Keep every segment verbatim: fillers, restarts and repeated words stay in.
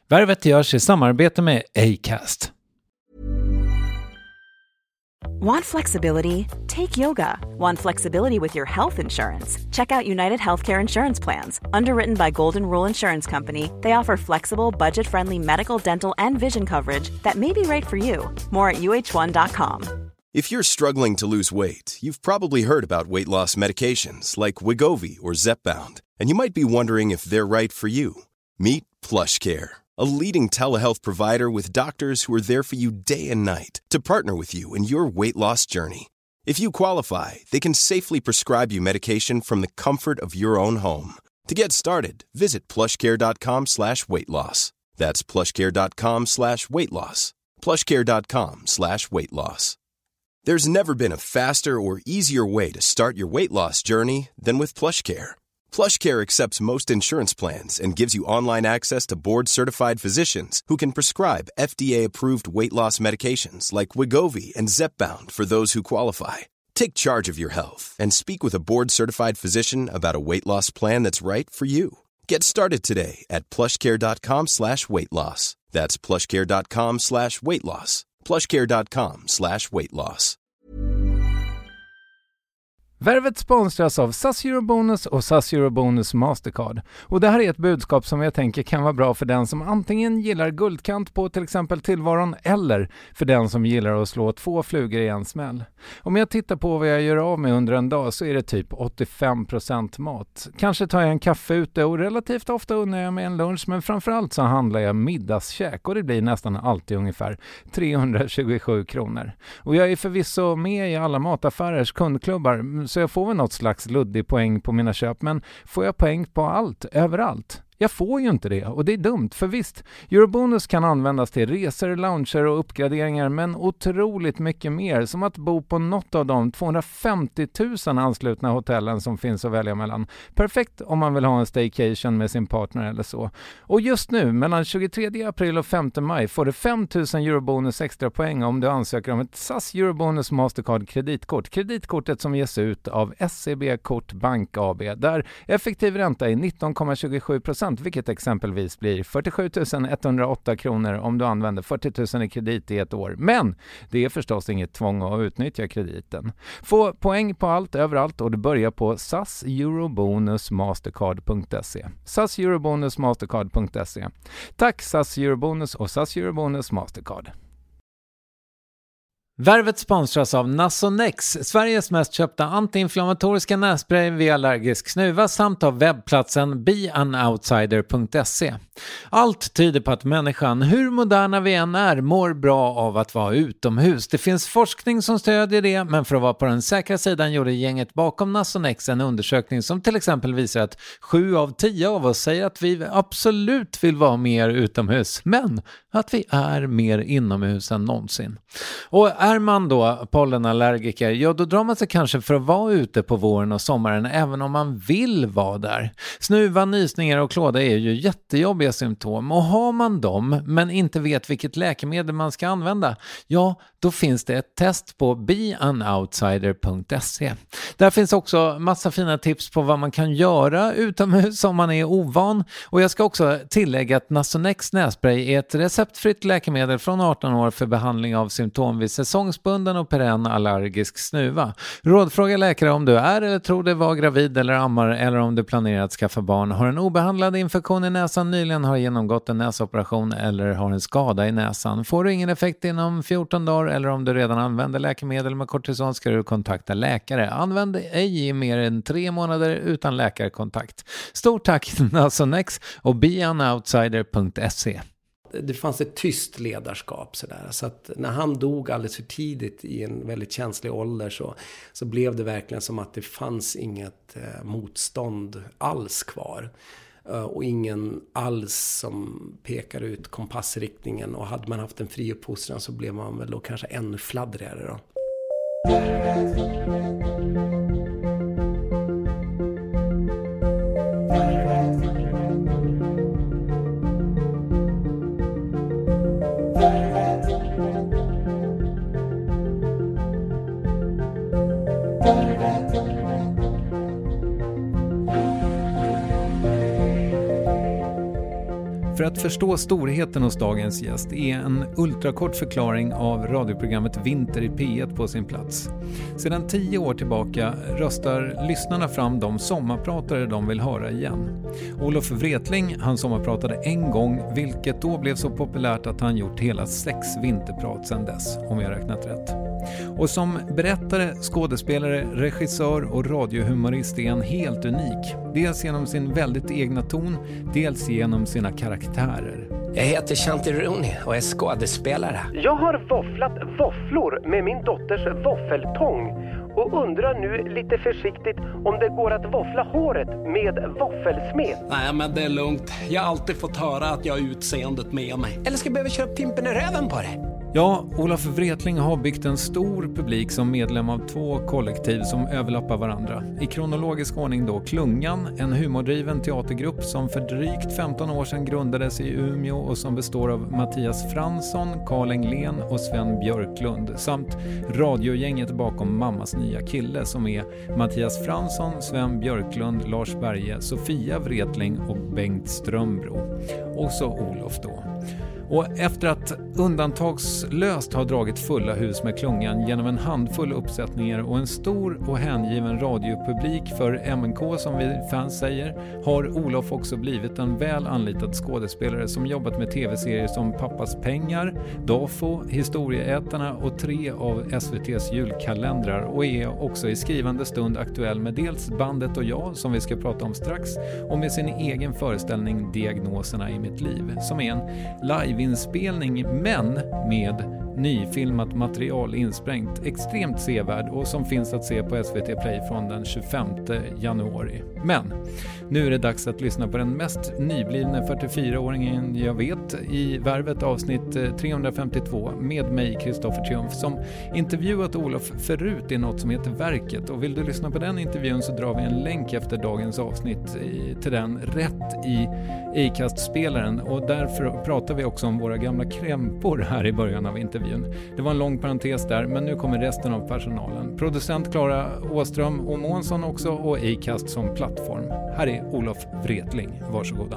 Värvet görs i samarbete med Acast. Want flexibility? Take yoga. Want flexibility with your health insurance? Check out United Healthcare Insurance Plans. Underwritten by Golden Rule Insurance Company, they offer flexible, budget-friendly medical, dental, and vision coverage that may be right for you. More at U H one dot com. If you're struggling to lose weight, you've probably heard about weight loss medications like Wegovy or Zepbound, and you might be wondering if they're right for you. Meet PlushCare, a leading telehealth provider with doctors who are there for you day and night to partner with you in your weight loss journey. If you qualify, they can safely prescribe you medication from the comfort of your own home. To get started, visit plushcare.com slash weight loss. That's plushcare.com slash weight loss. plushcare.com slash weight loss. There's never been a faster or easier way to start your weight loss journey than with PlushCare. PlushCare accepts most insurance plans and gives you online access to board-certified physicians who can prescribe F D A-approved weight loss medications like Wegovy and Zepbound for those who qualify. Take charge of your health and speak with a board-certified physician about a weight loss plan that's right for you. Get started today at plushcare.com slash weight loss. That's plushcare.com slash weight loss. plushcare.com slash weight loss. Värvet sponsras av S A S Eurobonus och S A S Eurobonus Mastercard. Och det här är ett budskap som jag tänker kan vara bra för den som antingen gillar guldkant på till exempel tillvaron eller för den som gillar att slå två flugor i en smäll. Om jag tittar på vad jag gör av med under en dag så är det typ åttiofem procent mat. Kanske tar jag en kaffe ute och relativt ofta unnar jag mig en lunch, men framförallt så handlar jag middagskäk och det blir nästan alltid ungefär trehundratjugosju kronor. Och jag är förvisso med i alla mataffärers kundklubbar så jag får väl något slags luddig poäng på mina köp, men får jag poäng på allt, överallt? Jag får ju inte det och det är dumt, för visst, Eurobonus kan användas till resor, lounger och uppgraderingar, men otroligt mycket mer, som att bo på något av de tvåhundrafemtio tusen anslutna hotellen som finns att välja mellan. Perfekt om man vill ha en staycation med sin partner eller så. Och just nu, mellan tjugotredje april och femte maj, får du fem tusen Eurobonus extra poäng om du ansöker om ett S A S Eurobonus Mastercard kreditkort. Kreditkortet som ges ut av S C B Kort Bank A B, där effektiv ränta är nitton komma tjugosju procent, vilket exempelvis blir fyrtiosju tusen etthundraåtta kronor om du använder fyrtio tusen i kredit i ett år. Men det är förstås inget tvång att utnyttja krediten. Få poäng på allt, överallt, och du börjar på S A S Eurobonus Mastercard punkt se. S A S Eurobonus Mastercard punkt se. Tack S A S Eurobonus och S A S Eurobonus Mastercard. Värvet sponsras av Nasonex, Sveriges mest köpta antiinflammatoriska nässpray vid allergisk snuva, samt av webbplatsen be an outsider punkt se. Allt tyder på att människan, hur moderna vi än är, mår bra av att vara utomhus. Det finns forskning som stödjer det, men för att vara på den säkra sidan gjorde gänget bakom Nasonex en undersökning som till exempel visar att sju av tio av oss säger att vi absolut vill vara mer utomhus, men att vi är mer inomhus än någonsin. Och är man då pollenallergiker, ja då drar man sig kanske för att vara ute på våren och sommaren även om man vill vara där. Snuva, nysningar och klåda är ju jättejobbiga symptom, och har man dem men inte vet vilket läkemedel man ska använda, ja då finns det ett test på be an outsider punkt se. Där finns också massa fina tips på vad man kan göra utomhus om man är ovan, och jag ska också tillägga att Nasonex nässpray är ett receptfritt läkemedel från arton år för behandling av symptom vid säsongsbunden och perenn allergisk snuva. Rådfråga läkare om du är eller tror dig vara gravid eller ammar, eller om du planerar att skaffa barn, har en obehandlad infektion i näsan, nyligen har genomgått en näsoperation eller har en skada i näsan. Får du ingen effekt inom fjorton dagar eller om du redan använder läkemedel med kortison ska du kontakta läkare. Använd ej i mer än tre månader utan läkarkontakt. Stort tack Nasonex och be an outsider punkt se. Det fanns ett tyst ledarskap sådär. Så att när han dog alldeles för tidigt i en väldigt känslig ålder så, så blev det verkligen som att det fanns inget eh, motstånd alls kvar. Uh, och ingen alls som pekar ut kompassriktningen. Och hade man haft en fri uppfostran så blev man väl då kanske ännu fladdrigare då. För att förstå storheten hos dagens gäst är en ultrakort förklaring av radioprogrammet Vinter i P ett på sin plats. Sedan tio år tillbaka röstar lyssnarna fram de sommarpratare de vill höra igen. Olof Wretling, han sommarpratade en gång, vilket då blev så populärt att han gjort hela sex vinterprat sedan dess, om jag räknat rätt. Och som berättare, skådespelare, regissör och radiohumorist är han helt unik. Dels genom sin väldigt egna ton, dels genom sina karaktärer. Jag heter Shanti Rooney och är skådespelare. Jag har våfflat våfflor med min dotters våffeltång och undrar nu lite försiktigt om det går att våffla håret med våffelsmed. Nej, men det är lugnt. Jag har alltid fått höra att jag har utseendet med mig. Eller ska jag behöva köra pimpen i röven på det? Ja, Olof Wretling har byggt en stor publik som medlem av två kollektiv som överlappar varandra. I kronologisk ordning då Klungan, en humordriven teatergrupp som för drygt femton år sedan grundades i Umeå och som består av Mattias Fransson, Karl Englén och Sven Björklund samt radiogänget bakom Mammas nya kille som är Mattias Fransson, Sven Björklund, Lars Berge, Sofia Wretling och Bengt Strömbro. Och så Olof då. Och efter att undantagslöst ha dragit fulla hus med Klungan genom en handfull uppsättningar och en stor och hängiven radiopublik för M N K som vi fans säger, har Olof också blivit en väl anlitad skådespelare som jobbat med tv-serier som Pappas pengar, Dafo, Historieätarna och tre av S V T:s julkalendrar och är också i skrivande stund aktuell med dels Bandet och jag som vi ska prata om strax och med sin egen föreställning Diagnoserna i mitt liv som är en liveinspelning men med nyfilmat material insprängt, extremt sevärd och som finns att se på S V T Play från den tjugofemte januari. Men nu är det dags att lyssna på den mest nyblivna fyrtiofyraåringen jag vet i Värvet avsnitt trehundrafemtiotvå med mig, Kristoffer Triumf, som intervjuat Olof förut i något som heter Verket. Och vill du lyssna på den intervjun så drar vi en länk efter dagens avsnitt i, till den rätt i Acast-spelaren och därför pratar vi också om våra gamla krämpor här i början av intervjun. Det var en lång parentes där, men nu kommer resten av personalen. Producent Klara Åström och Månsson också och Acast som plattform. Här är Olof Wretling. Varsågoda.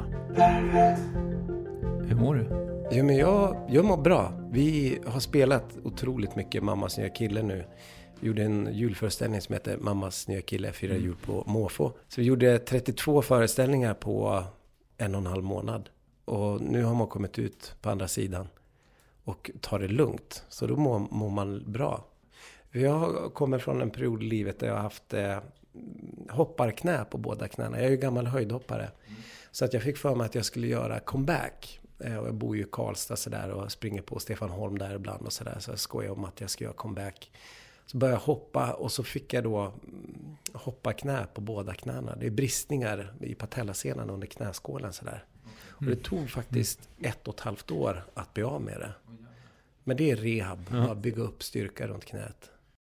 Hur mår du? Jo, men jag, jag mår bra. Vi har spelat otroligt mycket Mammas nya kille nu. Vi gjorde en julföreställning som heter Mammas nya kille firar jul på Måfå. Så vi gjorde trettiotvå föreställningar på en och en halv månad. Och nu har man kommit ut på andra sidan och tar det lugnt. Så då mår, mår man bra. Jag kommer från en period i livet där jag har haft eh, hopparknä på båda knäna. Jag är ju gammal höjdhoppare. Mm. Så att jag fick för mig att jag skulle göra comeback. Eh, och jag bor ju i Karlstad så där och springer på Stefan Holm där ibland och så där. Så jag skojar om att jag ska göra comeback. Så började jag hoppa och så fick jag då hoppa knä på båda knäna. Det är bristningar i patellasenen under knäskålen så där. Och det tog faktiskt ett och ett halvt år att bli av med det. Men det är rehab, ja. Att bygga upp styrka runt knät.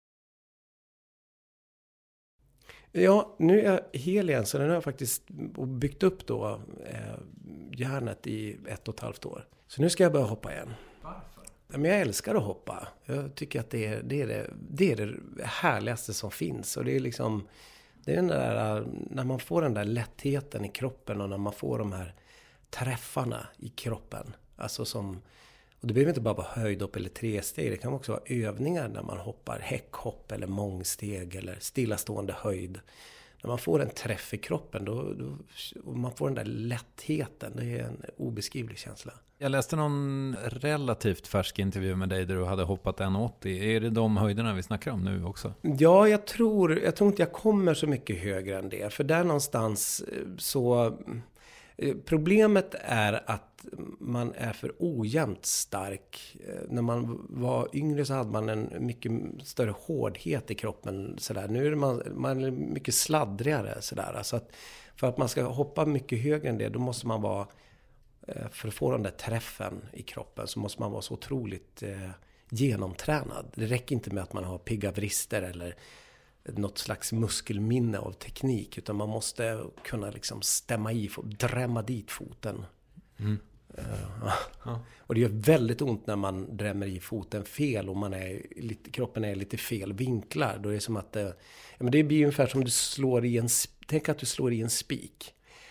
Ja, nu är jag hel igen så den har jag faktiskt byggt upp då eh, hjärnet i ett och ett halvt år. Så nu ska jag börja hoppa igen. Varför? Men jag älskar att hoppa. Jag tycker att det är det, är det, det, är det härligaste som finns. Och det är liksom, det är den där, när man får den där lättheten i kroppen och när man får de här träffarna i kroppen. Alltså som, och det behöver inte bara vara höjdhopp eller tresteg. Det kan också vara övningar när man hoppar häckhopp eller mångsteg eller stillastående höjd. När man får en träff i kroppen då, då, och man får den där lättheten. Det är en obeskrivlig känsla. Jag läste någon relativt färsk intervju med dig där du hade hoppat en åttio. Är det de höjderna vi snackar om nu också? Ja, jag tror, jag tror inte jag kommer så mycket högre än det. För där någonstans så... Problemet är att man är för ojämnt stark. När man var yngre så hade man en mycket större hårdhet i kroppen. Sådär. Nu är man, man är mycket sladdrigare. Sådär. Så att för att man ska hoppa mycket högre än det, då måste man vara, för att få den där träffen i kroppen, så måste man vara så otroligt eh, genomtränad. Det räcker inte med att man har pigga vrister eller något slags muskelminne av teknik, utan man måste kunna liksom stämma i, drämma dit foten. Mm. Uh, ja. Och det gör väldigt ont när man drämmer i foten fel och man är lite, kroppen är lite fel vinklar. Då är det som att det, ja, men det blir ungefär som du slår i en, tänk att du slår i en spik.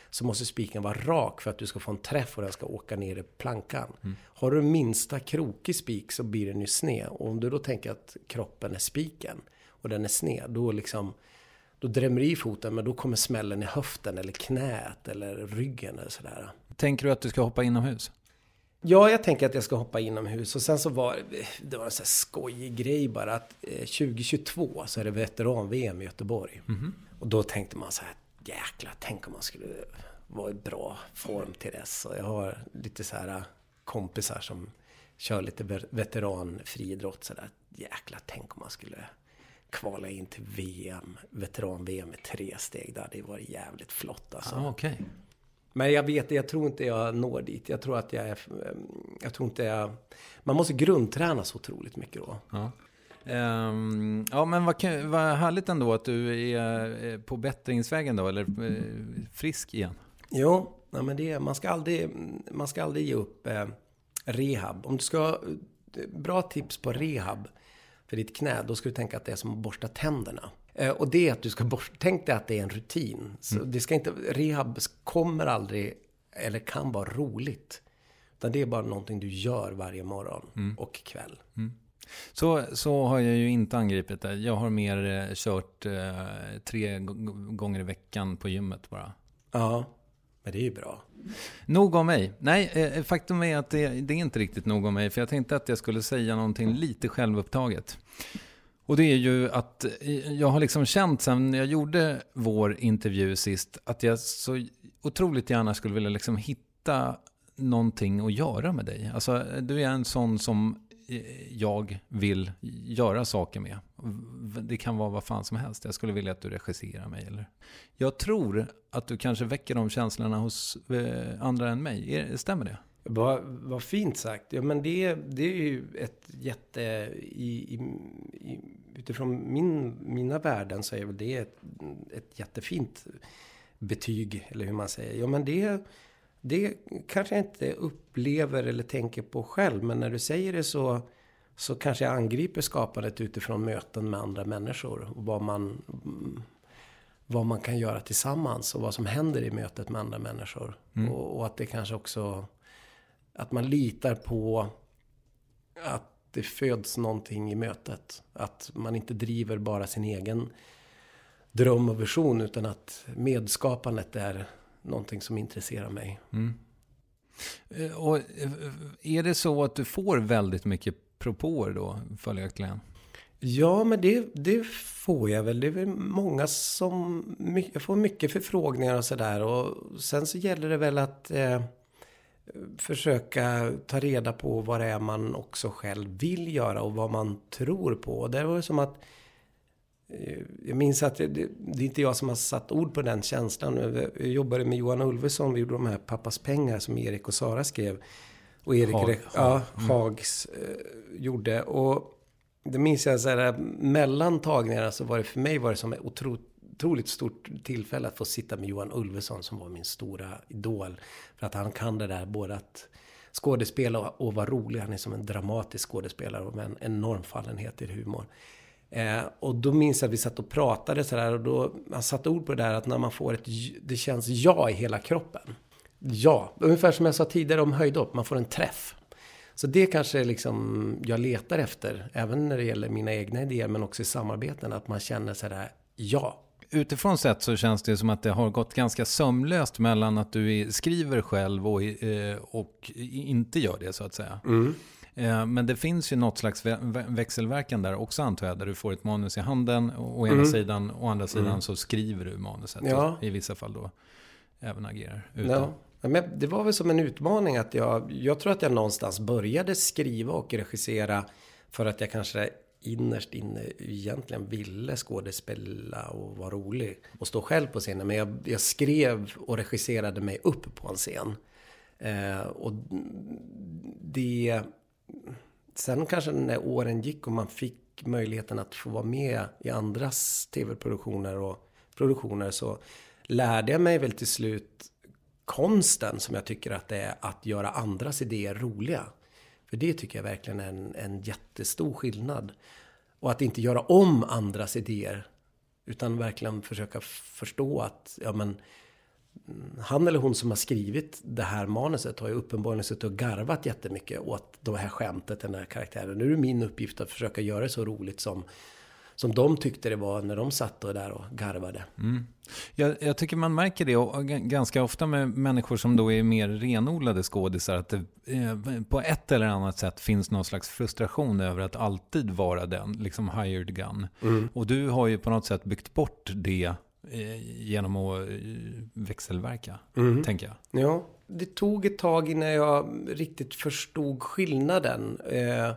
så måste spiken vara rak för att du ska få en träff och den ska åka ner i plankan. Mm. Har du minsta krokig spik så blir den ju sned. Och om du då tänker att kroppen är spiken och den är sned, då liksom då drämmer i foten, men då kommer smällen i höften eller knät eller ryggen eller sådär. Tänker du att du ska hoppa inomhus? Ja, jag tänker att jag ska hoppa inomhus. Och sen så var det var en sån här skojig grej bara att eh, tjugohundratjugotvå så är det veteran-V M i Göteborg. Mm-hmm. Och då tänkte man så här, jäklar, tänk om man skulle vara i bra form till dess. Och jag har lite så här kompisar som kör lite veteranfriidrott så där. Jäklar, tänk om man skulle kvala in till V M, veteran-V M med tre steg där. Det var jävligt flott alltså. Ah, okay. Men jag vet, jag tror inte jag når dit. Jag tror att jag är, jag tror inte jag, man måste grundträna så otroligt mycket då. Ja. Um, ja, men vad, vad härligt ändå att du är på bättringsvägen då, eller eh, frisk igen. Jo, ja, men det, man ska aldrig, man ska aldrig ge upp eh, rehab. Om du ska, bra tips på rehab för ditt knä, då ska du tänka att det är som att borsta tänderna. Eh, och det är att du ska borsta, tänk dig att det är en rutin. Så mm. det ska inte, rehab kommer aldrig, eller kan vara roligt. Utan det är bara någonting du gör varje morgon mm. och kväll. Mm. Så, så har jag ju inte angripit det. Jag har mer eh, kört eh, tre g- gånger i veckan på gymmet bara. Ja, men det är ju bra. Nog om mig. Nej, eh, faktum är att det, det är inte riktigt nog om mig. För jag tänkte att jag skulle säga någonting lite självupptaget. Och det är ju att jag har liksom känt sen jag gjorde vår intervju sist att jag så otroligt gärna skulle vilja liksom hitta någonting att göra med dig. Alltså du är en sån som jag vill göra saker med. Det kan vara vad fan som helst. Jag skulle vilja att du regisserar mig. Eller? Jag tror att du kanske väcker de känslorna hos andra än mig. Stämmer det? Vad, vad fint sagt. Ja, men det, det är ju ett jätte... I, i, i, utifrån min, mina värden så är väl det ett, ett jättefint betyg. Eller hur man säger. Ja, men det... Det kanske jag inte upplever eller tänker på själv. Men när du säger det så, så kanske jag angriper skapandet utifrån möten med andra människor. Och vad man, vad man kan göra tillsammans. Och vad som händer i mötet med andra människor. Mm. Och, och att det kanske också... Att man litar på att det föds någonting i mötet. Att man inte driver bara sin egen dröm och vision. Utan att medskapandet är... någonting som intresserar mig. Mm. Och är det så att du får väldigt mycket propåer då, följaktligen? Ja, men det, det får jag väl. Det är väl många som... Jag får mycket förfrågningar och sådär. Och sen så gäller det väl att eh, försöka ta reda på vad det är man också själv vill göra och vad man tror på. Och det var som att jag minns att det, det är inte jag som har satt ord på den känslan. Jag jobbade med Johan Ulveson. Vi gjorde de här Pappas pengar som Erik och Sara skrev. Och Erik Hag, Re- ja, Hags eh, gjorde. Och det minns jag så här, mellan tagningarna så var det för mig var det som ett otro, otroligt stort tillfälle att få sitta med Johan Ulveson som var min stora idol. För att han kan det där både att skådespela och, och vara rolig. Han är som en dramatisk skådespelare med en enorm fallenhet i humor. Eh, och då minns jag att vi satt och pratade så där, och då man satte ord på det där att när man får ett, det känns ja i hela kroppen. Ja, ungefär som jag sa tidigare om höjdhopp, man får en träff. Så det kanske liksom jag letar efter, även när det gäller mina egna idéer men också i samarbeten, att man känner så där ja. Utifrån sett så känns det som att det har gått ganska sömlöst mellan att du skriver själv och, och inte gör det så att säga. Mm. Men det finns ju något slags växelverkan där också, antar jag, där du får ett manus i handen å ena mm. sidan, å andra sidan mm. så skriver du manuset ja. och i vissa fall då även agerar utan. Ja. Men det var väl som en utmaning att jag, jag tror att jag någonstans började skriva och regissera för att jag kanske innerst inne egentligen ville skådespela och vara rolig och stå själv på scenen. Men jag, jag skrev och regisserade mig upp på en scen. Eh, och det... Sen kanske när åren gick och man fick möjligheten att få vara med i andras tv-produktioner och produktioner, så lärde jag mig väl till slut konsten som jag tycker att det är att göra andras idéer roliga. För det tycker jag verkligen är en, en jättestor skillnad. Och att inte göra om andras idéer utan verkligen försöka förstå att ja, men, han eller hon som har skrivit det här manuset har ju uppenbarligen suttit och garvat jättemycket åt det här skämtet, den här karaktären. Nu är det min uppgift att försöka göra det så roligt som, som de tyckte det var när de satt och där och garvade. Mm. Jag, jag tycker man märker det och ganska ofta med människor som då är mer renodlade skådisar, att det eh, på ett eller annat sätt finns någon slags frustration över att alltid vara den, liksom hired gun. Mm. Och du har ju på något sätt byggt bort det eh, genom att eh, växelverka, mm. tänker jag. Ja, det tog ett tag innan jag riktigt förstod skillnaden. Eh,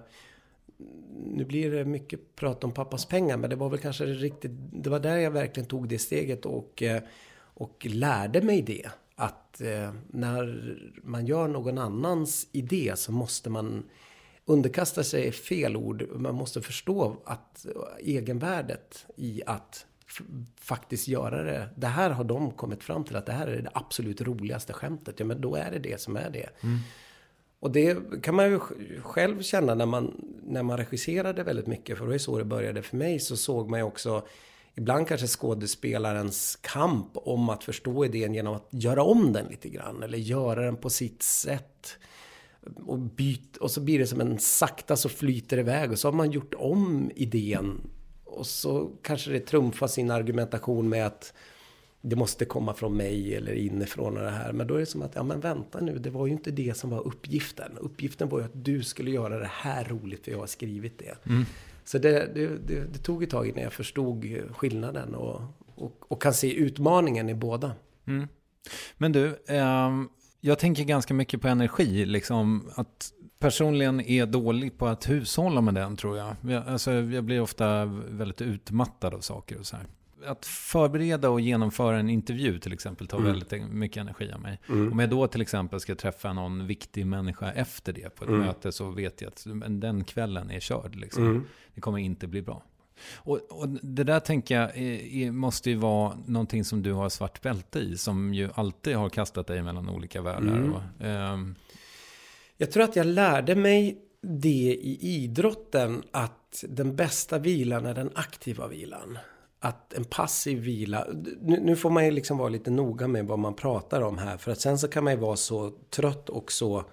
Nu blir det mycket prat om pappas pengar, men det var väl kanske riktigt, det var där jag verkligen tog det steget och, och lärde mig det. Att eh, när man gör någon annans idé så måste man underkasta sig fel ord. Man måste förstå att egenvärdet i att f- faktiskt göra det. Det här har de kommit fram till att det här är det absolut roligaste skämtet. Ja, men då är det det som är det. Mm. Och det kan man ju själv känna när man, när man regisserade väldigt mycket. För det är så det började för mig. Så såg man ju också ibland kanske skådespelarens kamp om att förstå idén genom att göra om den lite grann. Eller göra den på sitt sätt. Och, byt, och så blir det som en sakta så flyter det iväg. Och så har man gjort om idén. Och så kanske det trumfar sin argumentation med att det måste komma från mig eller inifrån det här. Men då är det som att, ja men vänta nu, det var ju inte det som var uppgiften. Uppgiften var ju att du skulle göra det här roligt för jag har skrivit det. Mm. Så det, det, det, det tog ett tag innan jag förstod skillnaden och, och, och kan se utmaningen i båda. Mm. Men du, eh, jag tänker ganska mycket på energi. Liksom att personligen är dålig på att hushålla med den, tror jag. Jag, alltså, jag blir ofta väldigt utmattad av saker och så här. Att förbereda och genomföra en intervju till exempel tar mm. väldigt mycket energi av mig. Mm. Om jag då till exempel ska träffa någon viktig människa efter det på ett mm. möte, så vet jag att den kvällen är körd. Liksom. Mm. Det kommer inte bli bra. Och, och det där tänker jag är, är, måste ju vara någonting som du har svart bälte i, som ju alltid har kastat dig mellan olika världar. Mm. Och, um... Jag tror att jag lärde mig det i idrotten, att den bästa vilan är den aktiva vilan. Att en passiv vila, nu, nu får man ju liksom vara lite noga med vad man pratar om här. För att sen så kan man ju vara så trött och så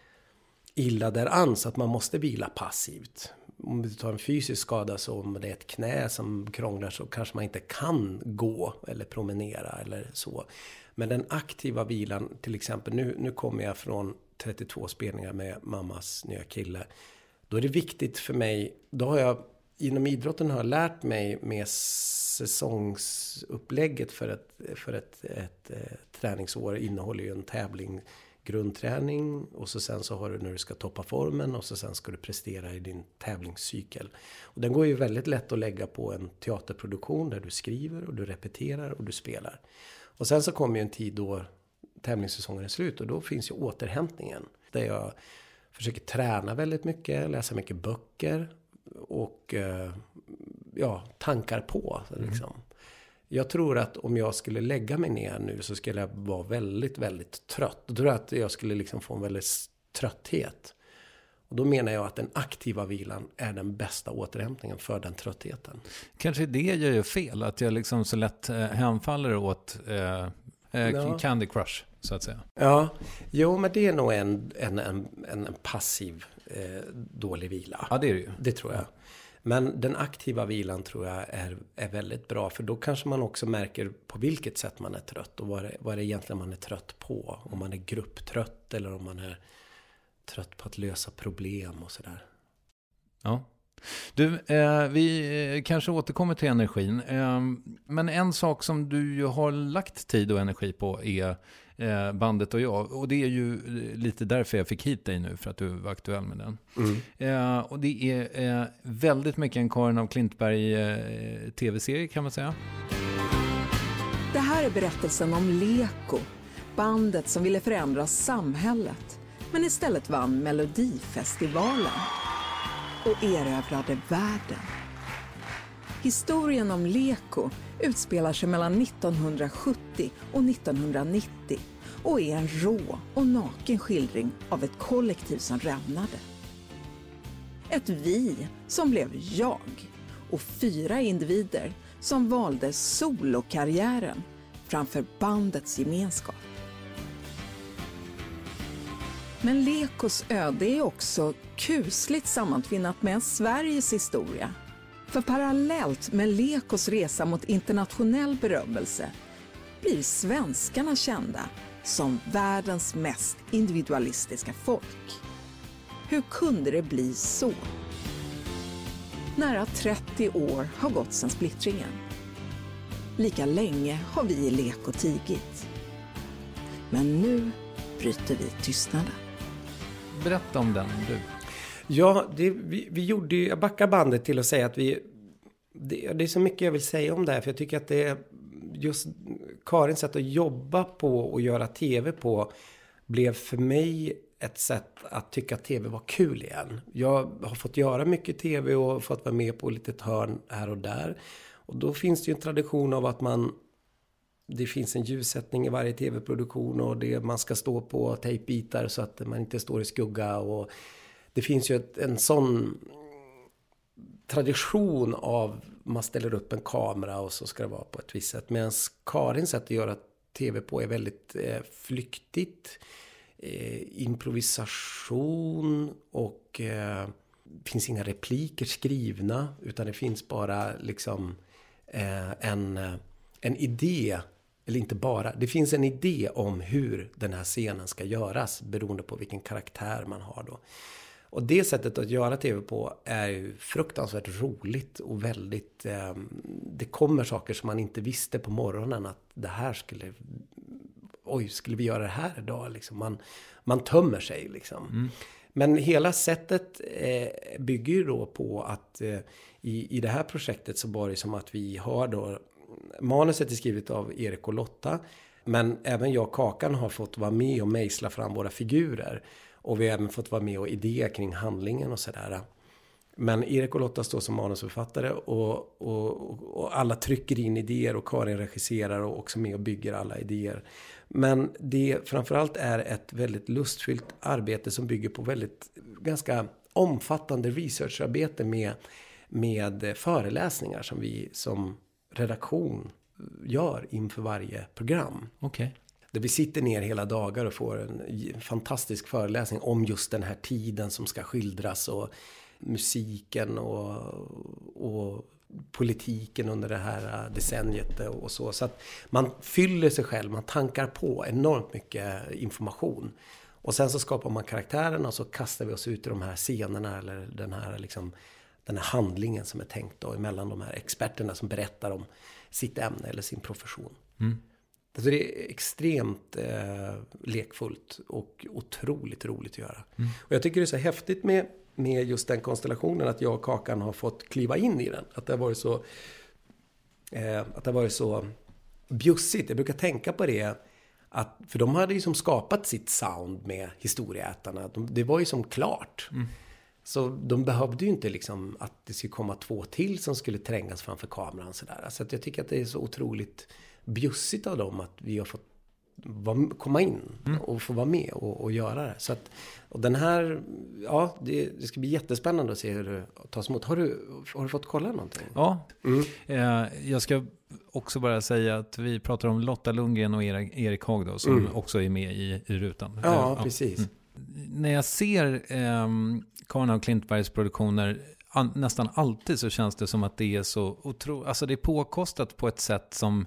illa däran så att man måste vila passivt. Om du tar en fysisk skada, så om det är ett knä som krånglar, så kanske man inte kan gå eller promenera eller så. Men den aktiva vilan, till exempel, nu, nu kommer jag från trettiotvå spelningar med mammas nya kille. Då är det viktigt för mig, då har jag inom idrotten har jag lärt mig med säsongsupplägget för ett, för ett, ett, ett träningsår innehåller ju en tävling, grundträning, och så sen så har du när du ska toppa formen, och så sen ska du prestera i din tävlingscykel. Och den går ju väldigt lätt att lägga på en teaterproduktion där du skriver och du repeterar och du spelar. Och sen så kommer ju en tid då tävlingssäsongen är slut, och då finns ju återhämtningen där jag försöker träna väldigt mycket, läsa mycket böcker och ja, tankar på liksom. Mm. Jag tror att om jag skulle lägga mig ner nu så skulle jag vara väldigt, väldigt trött. Då tror jag att jag skulle liksom få en väldigt trötthet. Och då menar jag att den aktiva vilan är den bästa återhämtningen för den tröttheten. Kanske det jag gör fel, att jag liksom så lätt eh, hänfaller åt eh, eh, ja. Candy Crush, så att säga. Ja, jo, men det är nog en, en, en, en passiv eh, dålig vila. Ja, det är det ju. Det tror jag. Ja. Men den aktiva vilan tror jag är, är väldigt bra. För då kanske man också märker på vilket sätt man är trött. Och vad det, vad det egentligen man är trött på. Om man är grupptrött eller om man är trött på att lösa problem och sådär. Ja. Du, eh, vi kanske återkommer till energin. Eh, men en sak som du ju har lagt tid och energi på är eh, bandet och jag. Och det är ju lite därför jag fick hit dig nu, för att du var aktuell med den. Mm. Eh, och det är eh, väldigt mycket en Karin af Klintberg eh, tv-serie, kan man säga. Det här är berättelsen om Leko, bandet som ville förändra samhället, men istället vann Melodifestivalen och erövrade världen. Historien om Leko utspelar sig mellan nittonhundrasjuttio och nittonhundranittio och är en rå och naken skildring av ett kollektiv som rämnade. Ett vi som blev jag, och fyra individer som valde solokarriären framför bandets gemenskap. Men Lekos öde är också kusligt sammantvinnat med Sveriges historia. För parallellt med Lekos resa mot internationell berömmelse blir svenskarna kända som världens mest individualistiska folk. Hur kunde det bli så? Nära trettio år har gått sedan splittringen. Lika länge har vi i Leko tigit. Men nu bryter vi tystnaden. Berätta om den, du. Ja, det, vi, vi gjorde ju, jag backar bandet till att säga att vi, det, det är så mycket jag vill säga om det här. För jag tycker att det är just Karins sätt att jobba på och göra tv på blev för mig ett sätt att tycka att tv var kul igen. Jag har fått göra mycket tv och fått vara med på lite hörn här och där. Och då finns det ju en tradition av att man, det finns en ljussättning i varje tv-produktion och det, man ska stå på tejpbitar så att man inte står i skugga. Och det finns ju ett, en sån tradition av man ställer upp en kamera och så ska det vara på ett visst sätt. Medan Karins sätt att göra tv på är väldigt eh, flyktigt. Eh, improvisation och eh, det finns inga repliker skrivna utan det finns bara liksom eh, en, en idé, eller inte bara, det finns en idé om hur den här scenen ska göras beroende på vilken karaktär man har då. Och det sättet att göra tv på är ju fruktansvärt roligt och väldigt, eh, det kommer saker som man inte visste på morgonen att det här skulle, oj, skulle vi göra det här idag? Liksom man, man tömmer sig liksom. Mm. Men hela sättet eh, bygger ju då på att eh, i, i det här projektet så var det som att vi har då, manuset är skrivet av Erik och Lotta, men även jag och Kakan har fått vara med och mejsla fram våra figurer. Och vi har även fått vara med och idéer kring handlingen och sådär. Men Erik och Lotta står som manusförfattare och, och, och alla trycker in idéer och Karin regisserar och också med och bygger alla idéer. Men det framförallt är ett väldigt lustfyllt arbete som bygger på väldigt ganska omfattande researcharbete med, med föreläsningar som vi som redaktion gör inför varje program. Okej. Okay. Där vi sitter ner hela dagar och får en fantastisk föreläsning om just den här tiden som ska skildras och musiken och, och politiken under det här decenniet och så. Så att man fyller sig själv, man tankar på enormt mycket information. Och sen så skapar man karaktärerna och så kastar vi oss ut i de här scenerna eller den här, liksom, den här handlingen som är tänkt då emellan de här experterna som berättar om sitt ämne eller sin profession. Mm. Alltså det är extremt eh, lekfullt och otroligt roligt att göra. Mm. Och jag tycker det är så häftigt med, med just den konstellationen att jag och Kakan har fått kliva in i den. Att det har varit så, eh, att det har varit så bjussigt. Jag brukar tänka på det. Att, för de hade ju som skapat sitt sound med historieätarna. De, det var ju som klart. Mm. Så de behövde ju inte liksom att det skulle komma två till som skulle trängas framför kameran. Så där. Så att jag tycker att det är så otroligt bjussigt av dem att vi har fått va, komma in mm. och få vara med och, och göra det. Så att, och den här, ja, det, det ska bli jättespännande att se hur det tas emot. Har du, har du fått kolla någonting? Ja, mm. eh, jag ska också bara säga att vi pratar om Lotta Lundgren och Erik, Erik Haag då, som mm. också är med i, i rutan. Ja, eh, precis. Mm. När jag ser eh, Karin och Klintbergs produktioner an, nästan alltid så känns det som att det är så otro, alltså det är påkostat på ett sätt som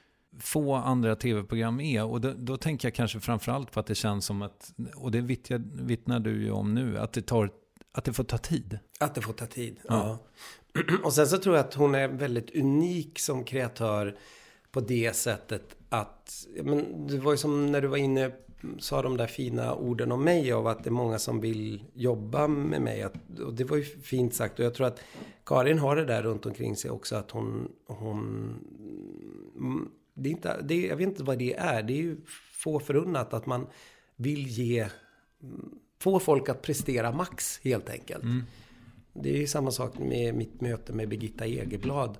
få andra tv-program är. Och då, då tänker jag kanske framförallt på att det känns som att, och det vittnar, vittnar du ju om nu, att det, tar, att det får ta tid. Att det får ta tid, ja. ja. Och sen så tror jag att hon är väldigt unik som kreatör på det sättet att, men det var ju som när du var inne, sa de där fina orden om mig av att det är många som vill jobba med mig. Att, och det var ju fint sagt. Och jag tror att Karin har det där runt omkring sig också. Att hon... hon det är inte, det, jag vet inte vad det är. Det är ju få förunnat att man vill ge... få folk att prestera max helt enkelt. Mm. Det är ju samma sak med mitt möte med Birgitta Egerblad.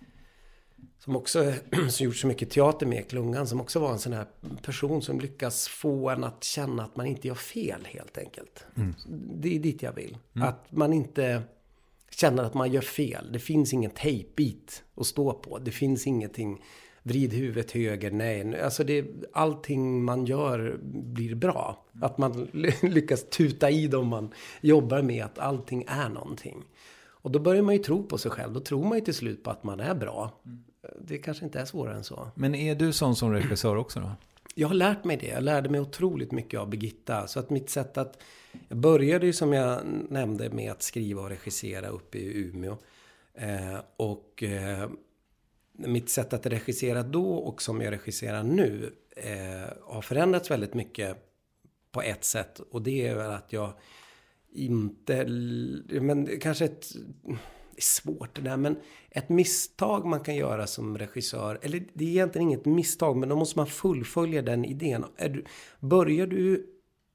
Som också som gjort så mycket teater med Klungan. Som också var en sån här person som lyckas få en att känna att man inte gör fel helt enkelt. Mm. Det är dit jag vill. Mm. Att man inte känner att man gör fel. Det finns ingen tejpbit att stå på. Det finns ingenting vrid huvudet höger, nej. Alltså det, allting man gör blir bra. Att man lyckas tuta i dem man jobbar med, att allting är någonting. Och då börjar man ju tro på sig själv. Då tror man ju till slut på att man är bra. Det kanske inte är svårare än så. Men är du sån som regissör också då? Jag har lärt mig det. Jag lärde mig otroligt mycket av Birgitta. Så att mitt sätt att... Jag började ju som jag nämnde med att skriva och regissera uppe i Umeå. Eh, och eh, mitt sätt att regissera då och som jag regisserar nu eh, har förändrats väldigt mycket på ett sätt. Och det är väl att jag inte... Men kanske ett... Det är svårt det där, men ett misstag man kan göra som regissör, eller det är egentligen inget misstag, men då måste man fullfölja den idén. Är du, börjar du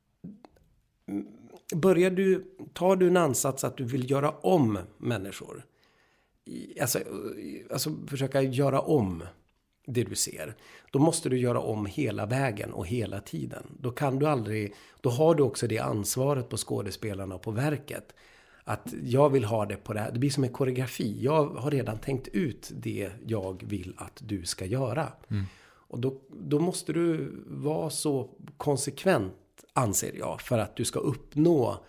börjar du, tar du en ansats att du vill göra om människor, alltså, alltså försöka göra om det du ser, då måste du göra om hela vägen och hela tiden. Då kan du aldrig, då har du också det ansvaret på skådespelarna och på verket. Att jag vill ha det på det här. Det blir som en koreografi. Jag har redan tänkt ut det jag vill att du ska göra. Mm. Och då, då måste du vara så konsekvent, anser jag. För att du ska uppnå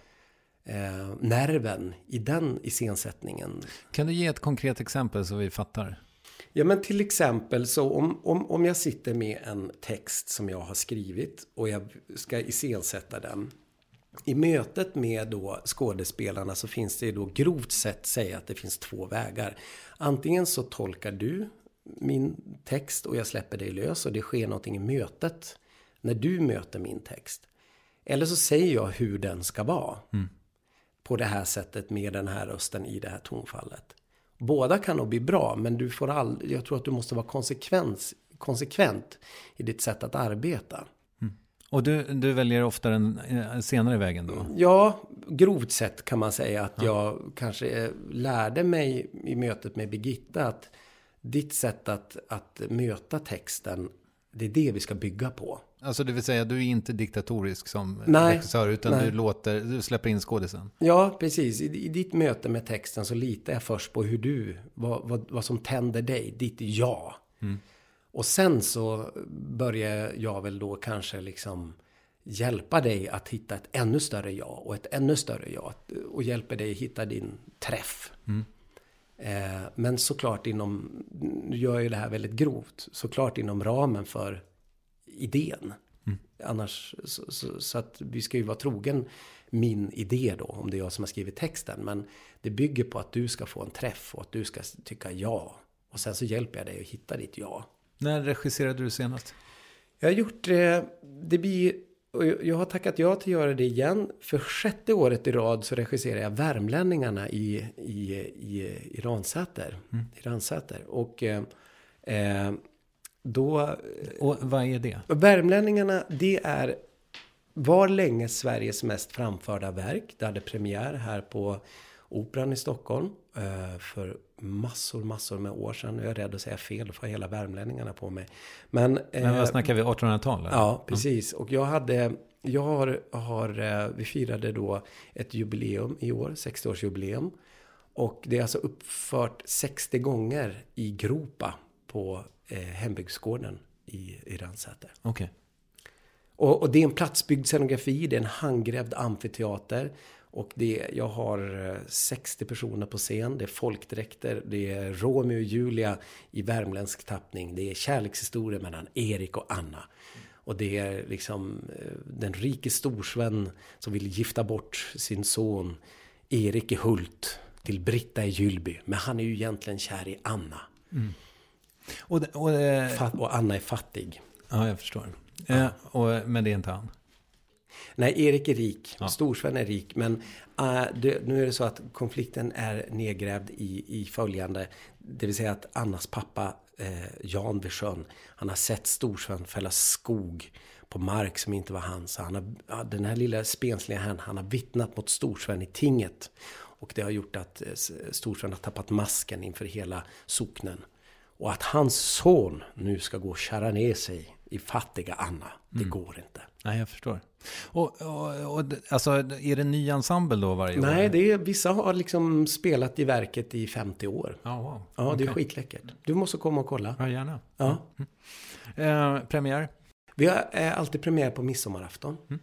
eh, nerven i den iscensättningen. Kan du ge ett konkret exempel så vi fattar? Ja, men till exempel så om, om, om jag sitter med en text som jag har skrivit. Och jag ska iscensätta den. I mötet med då skådespelarna så finns det då grovt sett säga att det finns två vägar. Antingen så tolkar du min text och jag släpper dig lös och det sker någonting i mötet när du möter min text. Eller så säger jag hur den ska vara mm. på det här sättet med den här rösten i det här tonfallet. Båda kan nog bli bra, men du får all, jag tror att du måste vara konsekvent, konsekvent i ditt sätt att arbeta. Och du, du väljer ofta den senare vägen då? Ja, grovt sett kan man säga att ja. jag kanske lärde mig i mötet med Birgitta att ditt sätt att, att möta texten, det är det vi ska bygga på. Alltså det vill säga, du är inte diktatorisk som nej, regissör utan nej. du låter, du släpper in skådisen. Ja, precis. I, I ditt möte med texten så litar jag först på hur du, vad, vad, vad som tänder dig, ditt ja. Mm. Och sen så börjar jag väl då kanske liksom hjälpa dig att hitta ett ännu större ja och ett ännu större ja. Och hjälper dig hitta din träff. Mm. Eh, men såklart inom, nu gör jag ju det här väldigt grovt, såklart inom ramen för idén. Mm. Annars, så, så, så att vi ska ju vara trogen min idé då, om det är jag som har skrivit texten. Men det bygger på att du ska få en träff och att du ska tycka ja. Och sen så hjälper jag dig att hitta ditt ja. När regisserade du senast? Jag har gjort det, det blir, och jag har tackat ja till att göra det igen. För sjätte året i rad så regisserar jag Värmlänningarna i, i, i, i Ransäter. Mm. I Ransäter. Och eh, då... Och vad är det? Värmlänningarna, det är var länge Sveriges mest framförda verk. Det hade premiär här på Operan i Stockholm eh, för massor, massor med år sedan. Jag är rädd att säga fel för hela värmlänningarna på mig. Men, eh, Men vad snackar vi, artonhundratalet? Ja, precis. Och jag hade, jag har, har, vi firade då ett jubileum i år, sextioårsjubileum. Och det är alltså uppfört sextio gånger i Gropa på eh, hembygdsgården i, i Ransäter. Okej. Okay. Och, och det är en platsbyggd scenografi, det är en handgrävd amfiteater. Och det, jag har sextio personer på scen, det är folkdräkter, det är Romeo och Julia i värmländsk tappning. Det är kärlekshistoria mellan Erik och Anna. Och det är liksom den rike storsvän som vill gifta bort sin son Erik i Hult till Britta i Gyllby. Men han är ju egentligen kär i Anna. Mm. Och, och, och, och Anna är fattig. Ja, jag förstår. Ja. Eh, och, men det är inte han. Nej, Erik är rik. Ja. Storsvän är rik. Men uh, det, nu är det så att konflikten är nedgrävd i, i följande. Det vill säga att Annas pappa eh, Jan vid sjön, han har sett Storsvän fälla skog på mark som inte var hans. Han har, ja, den här lilla spensliga han, han har vittnat mot Storsvän i tinget. Och det har gjort att eh, Storsvän har tappat masken inför hela socknen. Och att hans son nu ska gå och kära ner sig i fattiga Anna, det mm. går inte. Nej, jag förstår. Och, och, och alltså, är det en ny ensemble då varje år? Nej, det är, vissa har liksom spelat i verket i femtio år. Oh, wow. Ja, det okay. är skitläckert. Du måste komma och kolla. Ja, gärna. Ja. Mm. Eh, premiär? Vi har eh, alltid premiär på midsommarafton. Mm.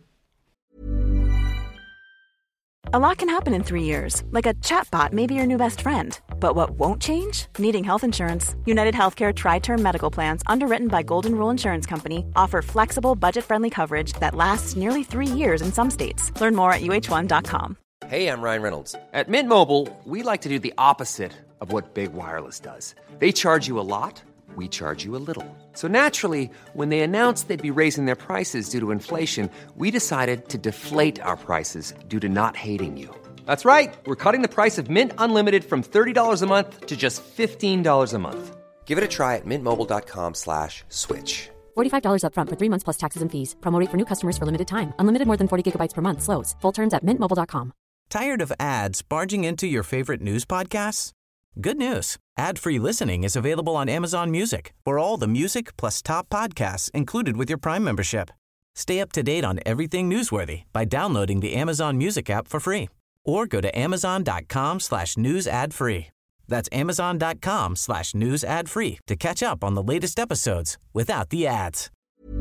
A lot can happen in three years, like a chatbot may be your new best friend. But what won't change? Needing health insurance. United Healthcare Tri-Term Medical Plans, underwritten by Golden Rule Insurance Company, offer flexible, budget-friendly coverage that lasts nearly three years in some states. Learn more at U H one dot com. Hey, I'm Ryan Reynolds. At Mint Mobile, we like to do the opposite of what Big Wireless does. They charge you a lot. We charge you a little. So naturally, when they announced they'd be raising their prices due to inflation, we decided to deflate our prices due to not hating you. That's right. We're cutting the price of Mint Unlimited from thirty dollars a month to just fifteen dollars a month. Give it a try at mintmobile.com slash switch. forty-five dollars up front for three months plus taxes and fees. Promo rate for new customers for limited time. Unlimited more than forty gigabytes per month. Slows full terms at mint mobile dot com. Tired of ads barging into your favorite news podcasts? Good news. Ad-free listening is available on Amazon Music for all the music plus top podcasts included with your Prime membership. Stay up to date on everything newsworthy by downloading the Amazon Music app for free or go to amazon.com slash news ad free. That's amazon.com slash news ad free to catch up on the latest episodes without the ads.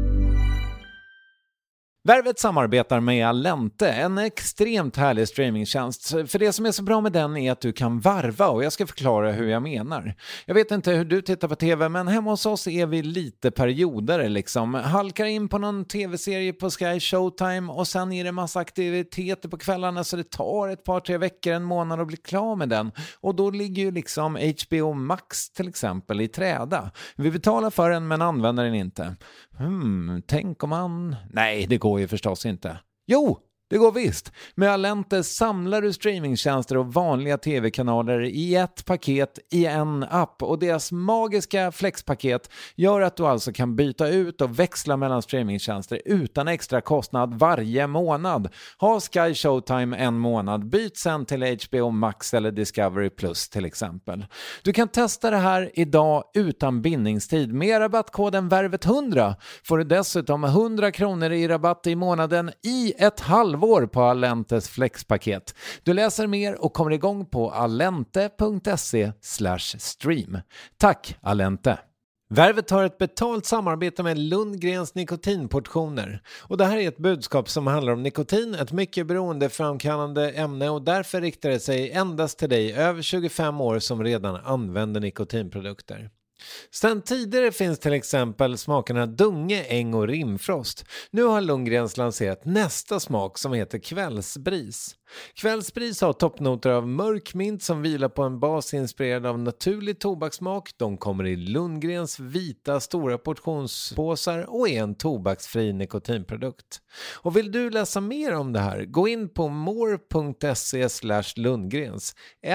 Värvet samarbetar med Allente, en extremt härlig streamingtjänst. För det som är så bra med den är att du kan varva, och jag ska förklara hur jag menar. Jag vet inte hur du tittar på tv, men hemma hos oss är vi lite perioder liksom. Halkar in på någon tv-serie på Sky Showtime och sen är det massa aktiviteter på kvällarna, så det tar ett par, tre veckor, en månad att bli klar med den. Och då ligger ju liksom H B O Max till exempel i träda. Vi betalar för den men använder den inte. Hmm, tänk om man... Nej, det går ju förstås inte. Jo, det går visst. Med Allente samlar du streamingtjänster och vanliga tv-kanaler i ett paket i en app, och deras magiska flexpaket gör att du alltså kan byta ut och växla mellan streamingtjänster utan extra kostnad varje månad. Ha Sky Showtime en månad, byt sen till H B O Max eller Discovery Plus till exempel. Du kan testa det här idag utan bindningstid. Med rabattkoden värvet hundra får du dessutom hundra kronor i rabatt i månaden i ett halvår på Allentes flexpaket. Du läser mer och kommer igång på allente.se slash stream. Tack Allente! Värvet har ett betalt samarbete med Lundgrens nikotinportioner. Och det här är ett budskap som handlar om nikotin, ett mycket beroendeframkallande ämne, och därför riktar det sig endast till dig över tjugofem år som redan använder nikotinprodukter. Sen tidigare finns till exempel smakerna Dunge, Äng och Rimfrost. Nu har Lundgrens lanserat nästa smak som heter Kvällsbris. Kvällsbris har toppnoter av mörk mint som vilar på en bas inspirerad av naturlig tobakssmak. De kommer i Lundgrens vita stora portionspåsar och är en tobaksfri nikotinprodukt. Och vill du läsa mer om det här, gå in på more.se slash Lundgrens.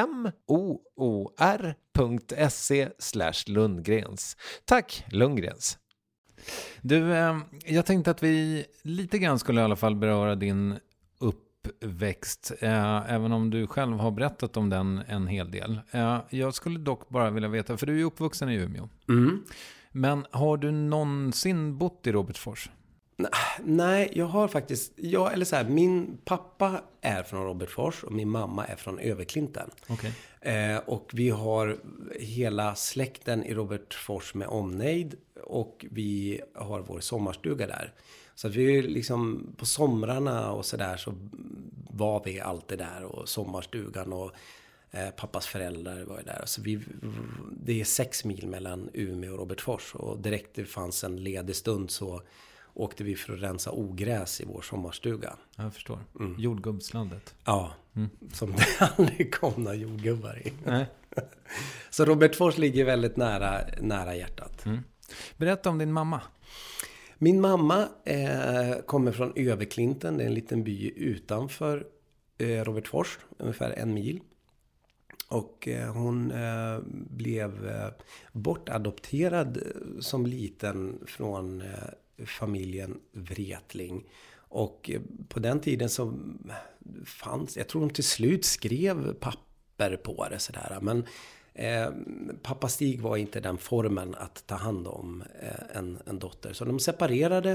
M-O-O-R.se slash Lundgrens. Tack Lundgrens. Du, eh, jag tänkte att vi lite grann skulle i alla fall beröra din uppväxt, eh, även om du själv har berättat om den en hel del. Eh, jag skulle dock bara vilja veta, för du är uppvuxen i Umeå. Mm. Men har du någonsin bott i Robertsfors? Nej, jag har faktiskt... Jag, eller så här, min pappa är från Robertsfors och min mamma är från Överklinten. Okay. Eh, och vi har hela släkten i Robertsfors med omnejd, och vi har vår sommarstuga där. Så att vi liksom på somrarna och så där så var vi alltid där, och sommarstugan och eh, pappas föräldrar var ju där. Så vi, det är sex mil mellan Umeå och Robertsfors, och direkt det fanns en ledig stund så åkte vi för att rensa ogräs i vår sommarstuga. Jag förstår. Mm. Jordgubbslandet. Ja, mm. Som det aldrig kom några jordgubbar i. Nej. Så Robertsfors ligger väldigt nära, nära hjärtat. Mm. Berätta om din mamma. Min mamma eh, kommer från Överklinten. Det är en liten by utanför eh, Robertsfors, ungefär en mil. Och eh, hon eh, blev eh, bortadopterad som liten från eh, familjen Wretling. Och eh, på den tiden så fanns, jag tror de till slut skrev papper på det sådär. Men eh, pappa Stig var inte den formen att ta hand om eh, en, en dotter. Så de separerade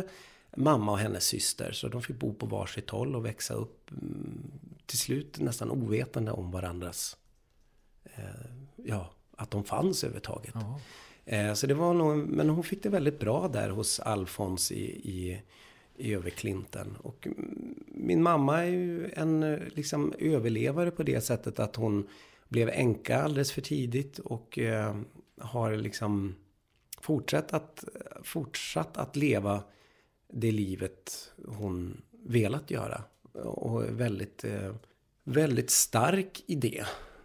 mamma och hennes syster. Så de fick bo på varsitt håll och växa upp till slut nästan ovetande om varandras, eh, ja, att de fanns överhuvudtaget. Eh, så det var nog, men hon fick det väldigt bra där hos Alfons i, i, i Överklinten. Och min mamma är ju en liksom överlevare på det sättet att hon blev änka alldeles för tidigt och eh, har liksom fortsatt att, fortsatt att leva det livet hon velat göra. Och är väldigt, eh, väldigt stark i det.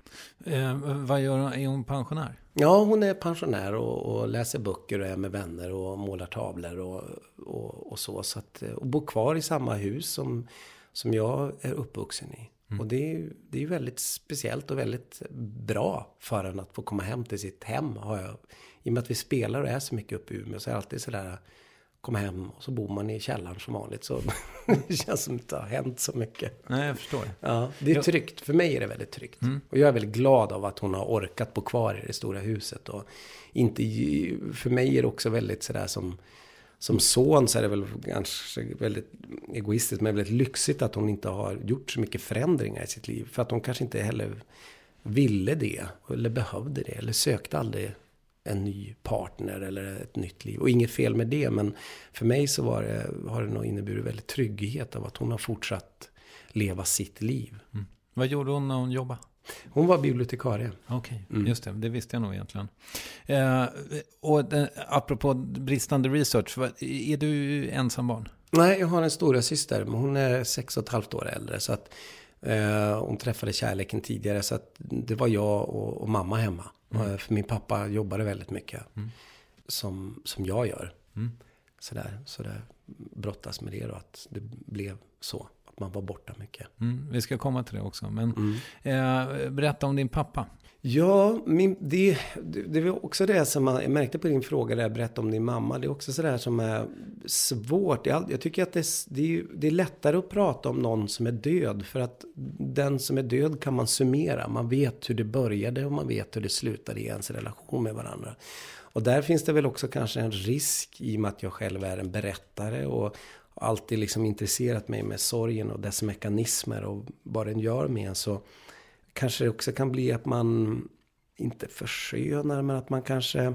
Eh, vad gör hon? Är hon pensionär? Ja, hon är pensionär och, och läser böcker och är med vänner och målar tavlor och, och, och så. så att, och bor kvar i samma hus som, som jag är uppvuxen i. Mm. Och det är, det är väldigt speciellt och väldigt bra för en att få komma hem till sitt hem. Har jag, i och med att vi spelar och är så mycket uppe i Umeå så är det alltid sådär, komma hem och så bor man i källaren som vanligt. Så det känns som att det har hänt så mycket. Nej, jag förstår. Ja, det är tryggt. För mig är det väldigt tryggt. Mm. Och jag är väldigt glad av att hon har orkat bo kvar i det stora huset. Och inte, för mig är det också väldigt sådär som, som son så är det väl ganska väldigt egoistiskt men väldigt lyxigt att hon inte har gjort så mycket förändringar i sitt liv. För att hon kanske inte heller ville det eller behövde det eller sökte aldrig en ny partner eller ett nytt liv. Och inget fel med det, men för mig så var det, har det nog inneburit väldigt trygghet av att hon har fortsatt leva sitt liv. Mm. Vad gjorde hon när hon jobbade? Hon var bibliotekarie. Okej, okay. mm. just det. Det visste jag nog egentligen. Eh, och eh, apropå bristande research, är du ensam barn? Nej, jag har en stora syster, men hon är sex och ett halvt år äldre, så att eh, hon träffade kärleken tidigare, så att det var jag och, och mamma hemma. Mm. För min pappa jobbade väldigt mycket mm. som, som jag gör. Mm. Så, där, så där brottas med det då, att det blev så. Att man var borta mycket. Mm. Vi ska komma till det också. Men mm. eh, berätta om din pappa. Ja, min, det, det, det var också det som man, jag märkte på din fråga där jag berättade om din mamma. Det är också sådär som är svårt. Jag, jag tycker att det, det, är, det är lättare att prata om någon som är död. För att den som är död kan man summera. Man vet hur det började och man vet hur det slutade i ens relation med varandra. Och där finns det väl också kanske en risk i och med att jag själv är en berättare och alltid liksom intresserat mig med sorgen och dess mekanismer och vad den gör med en, så kanske det också kan bli att man inte förskönar, men att man kanske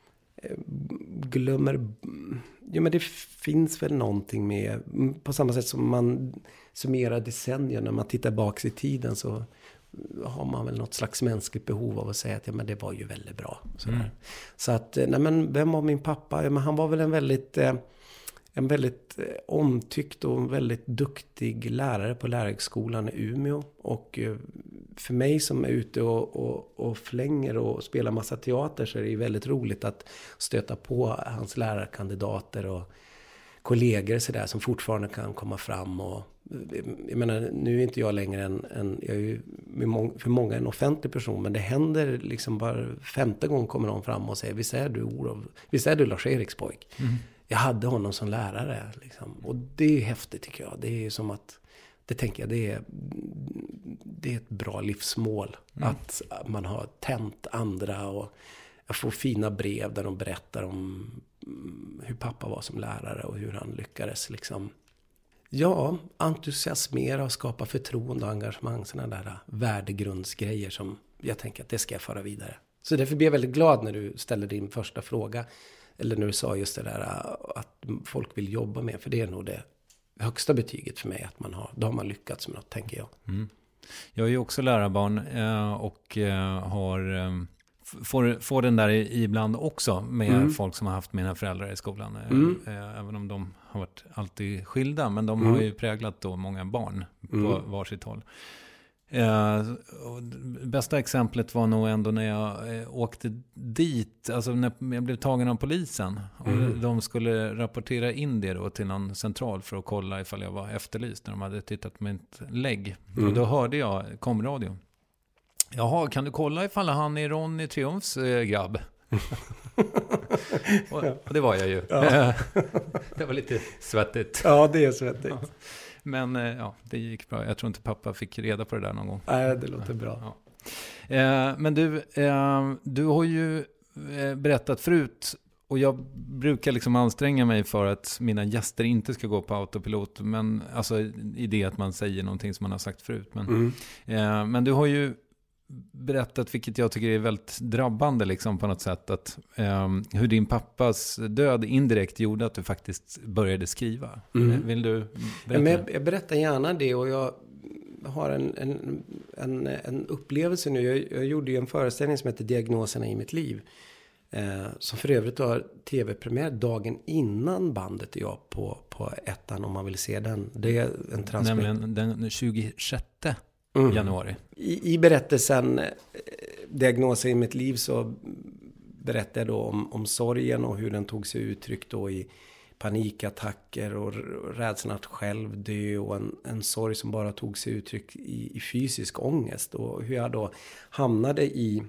glömmer. Ja, men det finns väl någonting med, på samma sätt som man summerar decennier, när man tittar bak i tiden så har man väl något slags mänskligt behov av att säga att ja, men det var ju väldigt bra. Mm. Så att, nej men vem var min pappa? Ja, men han var väl en väldigt... En väldigt omtyckt och väldigt duktig lärare på lärarhögskolan i Umeå. Och för mig som är ute och, och, och flänger och spelar massa teater så är det väldigt roligt att stöta på hans lärarkandidater och kollegor så där, som fortfarande kan komma fram. Och, jag menar, nu är inte jag längre en, en jag är ju för många en offentlig person, men det händer liksom bara femte gången kommer någon fram och säger, visst är du Olof, visst är du Lars-Eriks pojk? Mm. Jag hade honom som lärare. Liksom. Och det är häftigt tycker jag. Det är som att, det tänker jag, det är, det är ett bra livsmål. Mm. Att man har tänt andra och jag får fina brev där de berättar om hur pappa var som lärare och hur han lyckades liksom. Ja, entusiasmera och skapa förtroende och engagemang. Sådana där värdegrundsgrejer som jag tänker att det ska jag föra vidare. Så därför blir jag väldigt glad när du ställer din första fråga. Eller när du sa just det där att folk vill jobba med. För det är nog det högsta betyget för mig. Att man har, då har man lyckats med något, tänker jag. Mm. Jag är ju också lärarbarn och har, får, får den där ibland också med mm. folk som har haft mina föräldrar i skolan. Mm. Även om de har varit alltid skilda. Men de mm. har ju präglat då många barn på mm. varsitt håll. Eh, bästa exemplet var nog ändå när jag eh, åkte dit, alltså när jag blev tagen av polisen och mm. de skulle rapportera in det då till någon central för att kolla ifall jag var efterlyst när de hade tittat på mitt lägg. Mm. Och då hörde jag komradio. Jaha, kan du kolla ifall han är Ronny Triumfs eh, grabb? och, och det var jag ju. Ja. Det var lite svettigt. Ja, det är svettigt. Ja. Men ja, det gick bra. Jag tror inte pappa fick reda på det där någon gång. Nej, det låter bra. Ja. Eh, men du, eh, du har ju berättat förut och jag brukar liksom anstränga mig för att mina gäster inte ska gå på autopilot. Men alltså i det att man säger någonting som man har sagt förut. Men, mm. eh, men du har ju berättat, vilket jag tycker är väldigt drabbande liksom, på något sätt, att eh, hur din pappas död indirekt gjorde att du faktiskt började skriva. Mm. Vill du berätta? Ja, jag, jag berättar gärna det, och jag har en, en, en, en upplevelse nu. Jag, jag gjorde ju en föreställning som heter Diagnoserna i mitt liv. Eh, som för övrigt har tv-premiär dagen innan bandet och jag på, på ettan, om man vill se den. Det är en transmission. Nämligen den tjugosjätte mm. januari. I, I berättelsen eh, Diagnoser i mitt liv så berättar jag då om, om sorgen och hur den tog sig uttryck då i panikattacker och rädslan att själv dö, och en, en sorg som bara tog sig uttryck i, i fysisk ångest, och hur jag då hamnade i,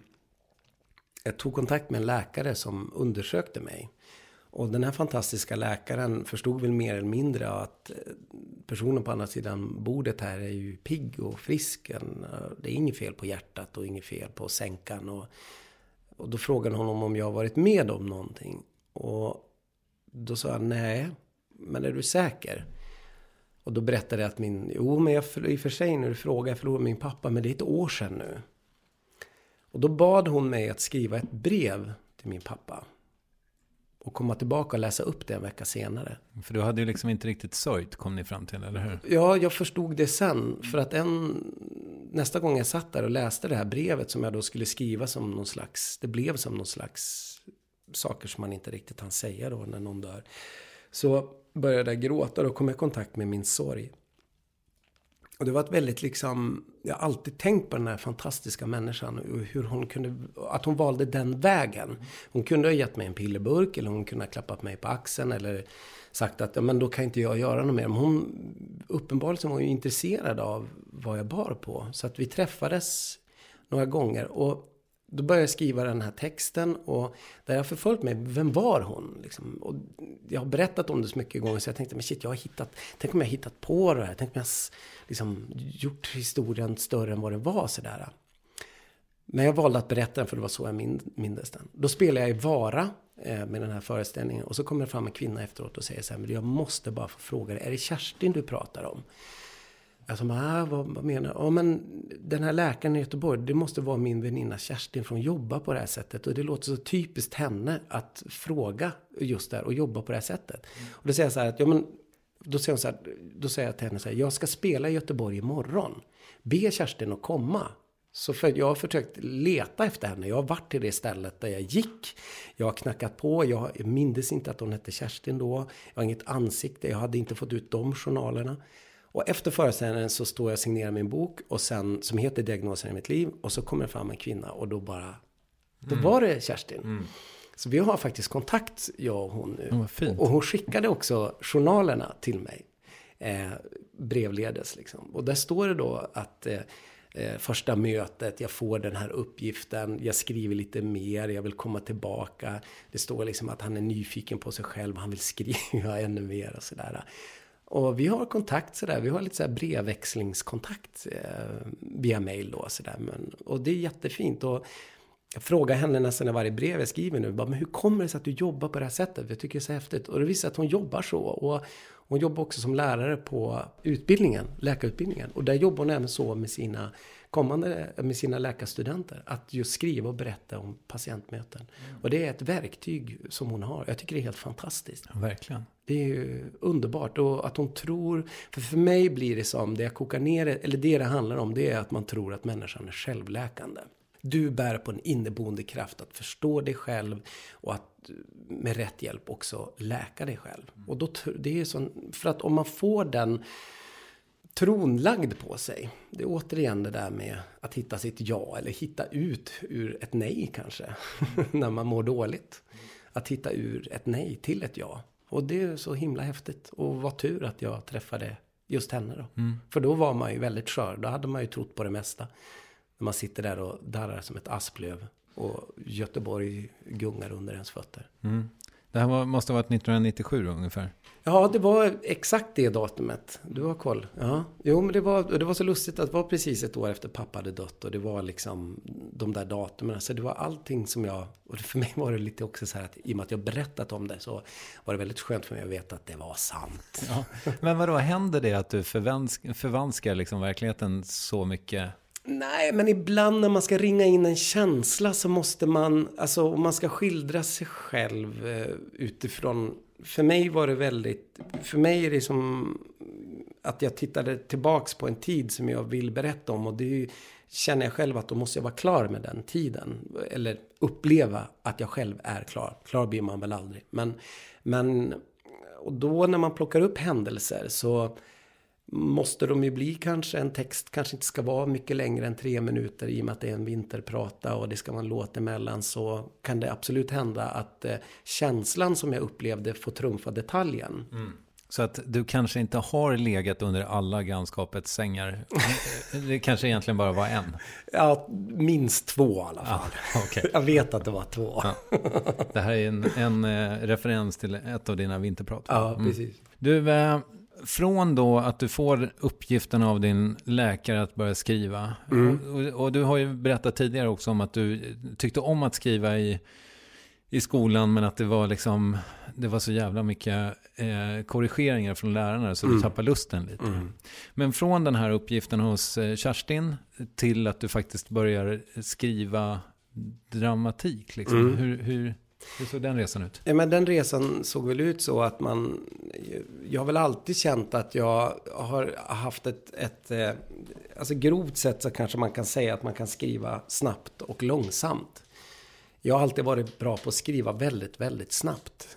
jag tog kontakt med en läkare som undersökte mig, och den här fantastiska läkaren förstod väl mer eller mindre att personen på andra sidan bordet här är ju pigg och frisk, det är inget fel på hjärtat och inget fel på sänkan, och, och då frågade honom om jag varit med om någonting, och då sa han nej, men är du säker? Och då berättade jag att min, jo men jag, i och för sig när du frågar, jag förlorade min pappa, men det är ett år sedan nu. Och då bad hon mig att skriva ett brev till min pappa. Och komma tillbaka och läsa upp det en vecka senare. För du hade ju liksom inte riktigt sörjt, kom ni fram till, eller hur? Ja, jag förstod det sen. För att en, nästa gång jag satt där och läste det här brevet som jag då skulle skriva som någon slags, det blev som någon slags saker som man inte riktigt kan säga då när någon dör. Så började jag gråta och kom i kontakt med min sorg. Och det var ett väldigt liksom, jag har alltid tänkt på den här fantastiska människan och hur hon kunde, att hon valde den vägen. Hon kunde ha gett mig en pillerburk, eller hon kunde ha klappat mig på axeln eller sagt att ja, men då kan inte jag göra något mer. Men hon uppenbarligen var ju intresserad av vad jag bar på. Så att vi träffades några gånger, och då började jag skriva den här texten, och där jag förföljt mig, vem var hon? Liksom. Och jag har berättat om det så mycket gånger, så jag tänkte, men shit, jag har hittat, tänk om jag har hittat på det här, tänk om jag liksom gjort historien större än vad den var. Sådär. Men jag valde att berätta den, för det var så jag mindes den. Då spelade jag i Vara eh, med den här föreställningen, och så kommer det fram en kvinna efteråt och säger så här, men jag måste bara få fråga dig, är det Kerstin du pratar om? Alltså, ah, vad, vad menar jag? Ja, men den här läkaren i Göteborg, det måste vara min väninna Kerstin, från jobba på det här sättet. Och det låter så typiskt henne att fråga just där och jobba på det här sättet. Mm. Och då säger jag så här, att, ja, men, då säger, hon så här, då säger jag till henne så här, jag ska spela i Göteborg imorgon. Be Kerstin att komma. Så för, jag har försökt leta efter henne. Jag har varit till det stället där jag gick. Jag har knackat på. Jag, jag mindes inte att hon hette Kerstin då. Jag har inget ansikte. Jag hade inte fått ut de journalerna. Och efter föreställningen så står jag och signerar min bok, och sen, som heter Diagnoser i mitt liv, och så kommer det fram en kvinna, och då bara, då mm. var det Kerstin. Mm. Så vi har faktiskt kontakt, jag och hon nu. Oh, fint. Och hon skickade också journalerna till mig, eh, brevledes liksom. Och där står det då att eh, eh, första mötet, jag får den här uppgiften, jag skriver lite mer, jag vill komma tillbaka. Det står liksom att han är nyfiken på sig själv, han vill skriva ännu mer och sådär. Och vi har kontakt sådär, vi har lite sådär brevväxlingskontakt eh, via mail då sådär. Men, och det är jättefint, och jag frågar henne nästan i varje brev jag skriver nu, bara, men hur kommer det sig att du jobbar på det här sättet? Jag tycker det är så häftigt. Och det visar att hon jobbar så, och hon jobbar också som lärare på utbildningen, läkarutbildningen. Och där jobbar hon även så med sina kommande, med sina läkarstudenter, att just skriva och berätta om patientmöten. Mm. Och det är ett verktyg som hon har. Jag tycker det är helt fantastiskt. Ja, verkligen. Det är ju underbart, och att hon tror, för för mig blir det som, det jag kokar ner, eller det det handlar om, det är att man tror att människan är självläkande. Du bär på en inneboende kraft att förstå dig själv, och att med rätt hjälp också läka dig själv. Mm. Och då, det är så, för att om man får den tron lagd på sig, det är återigen det där med att hitta sitt ja, eller hitta ut ur ett nej kanske, när man mår dåligt. Att hitta ur ett nej till ett ja. Och det är så himla häftigt, och vad tur att jag träffade just henne då. Mm. För då var man ju väldigt skör, då hade man ju trott på det mesta. När man sitter där och darrar som ett asplöv, och Göteborg gungar under ens fötter. Mm. Det här var, måste ha varit nittonhundranittiosju ungefär. Ja, det var exakt det datumet. Du har koll. Ja. Jo, men det var, det var så lustigt att det var precis ett år efter pappa hade dött. Och det var liksom de där datumen. Så det var allting som jag... Och för mig var det lite också så här att i och med att jag berättat om det så var det väldigt skönt för mig att veta att det var sant. Ja. Men vadå, händer det att du förvansk, förvanskar liksom verkligheten så mycket? Nej, men ibland när man ska ringa in en känsla så måste man... Alltså om man ska skildra sig själv eh, utifrån... För mig var det väldigt... För mig är det som att jag tittade tillbaks på en tid som jag vill berätta om. Och det känner jag själv att då måste jag vara klar med den tiden. Eller uppleva att jag själv är klar. Klar blir man väl aldrig. Men, men och då när man plockar upp händelser så måste de ju bli kanske en text. Kanske inte ska vara mycket längre än tre minuter i och med att det är en vinterprata och det ska man låta emellan. Så kan det absolut hända att eh, känslan som jag upplevde får trumfa detaljen. Mm. Så att du kanske inte har legat under alla grannskapets sängar. Det kanske egentligen bara var en. Ja, minst två i alla fall. Ja, okay. Jag vet att det var två. Ja. Det här är en, en eh, referens till ett av dina vinterprat. Ja, precis. Mm. Du... Eh, Från då att du får uppgiften av din läkare att börja skriva. Mm. Och, och du har ju berättat tidigare också om att du tyckte om att skriva i, i skolan. Men att det var liksom det var så jävla mycket eh, korrigeringar från lärarna så mm. du tappar lusten lite. Mm. Men från den här uppgiften hos eh, Kerstin till att du faktiskt börjar skriva dramatik. Liksom. Mm. Hur... hur Hur såg den resan ut? Ja, men den resan såg väl ut så att man... Jag har väl alltid känt att jag har haft ett... ett alltså grovt sett så kanske man kan säga att man kan skriva snabbt och långsamt. Jag har alltid varit bra på att skriva väldigt, väldigt snabbt.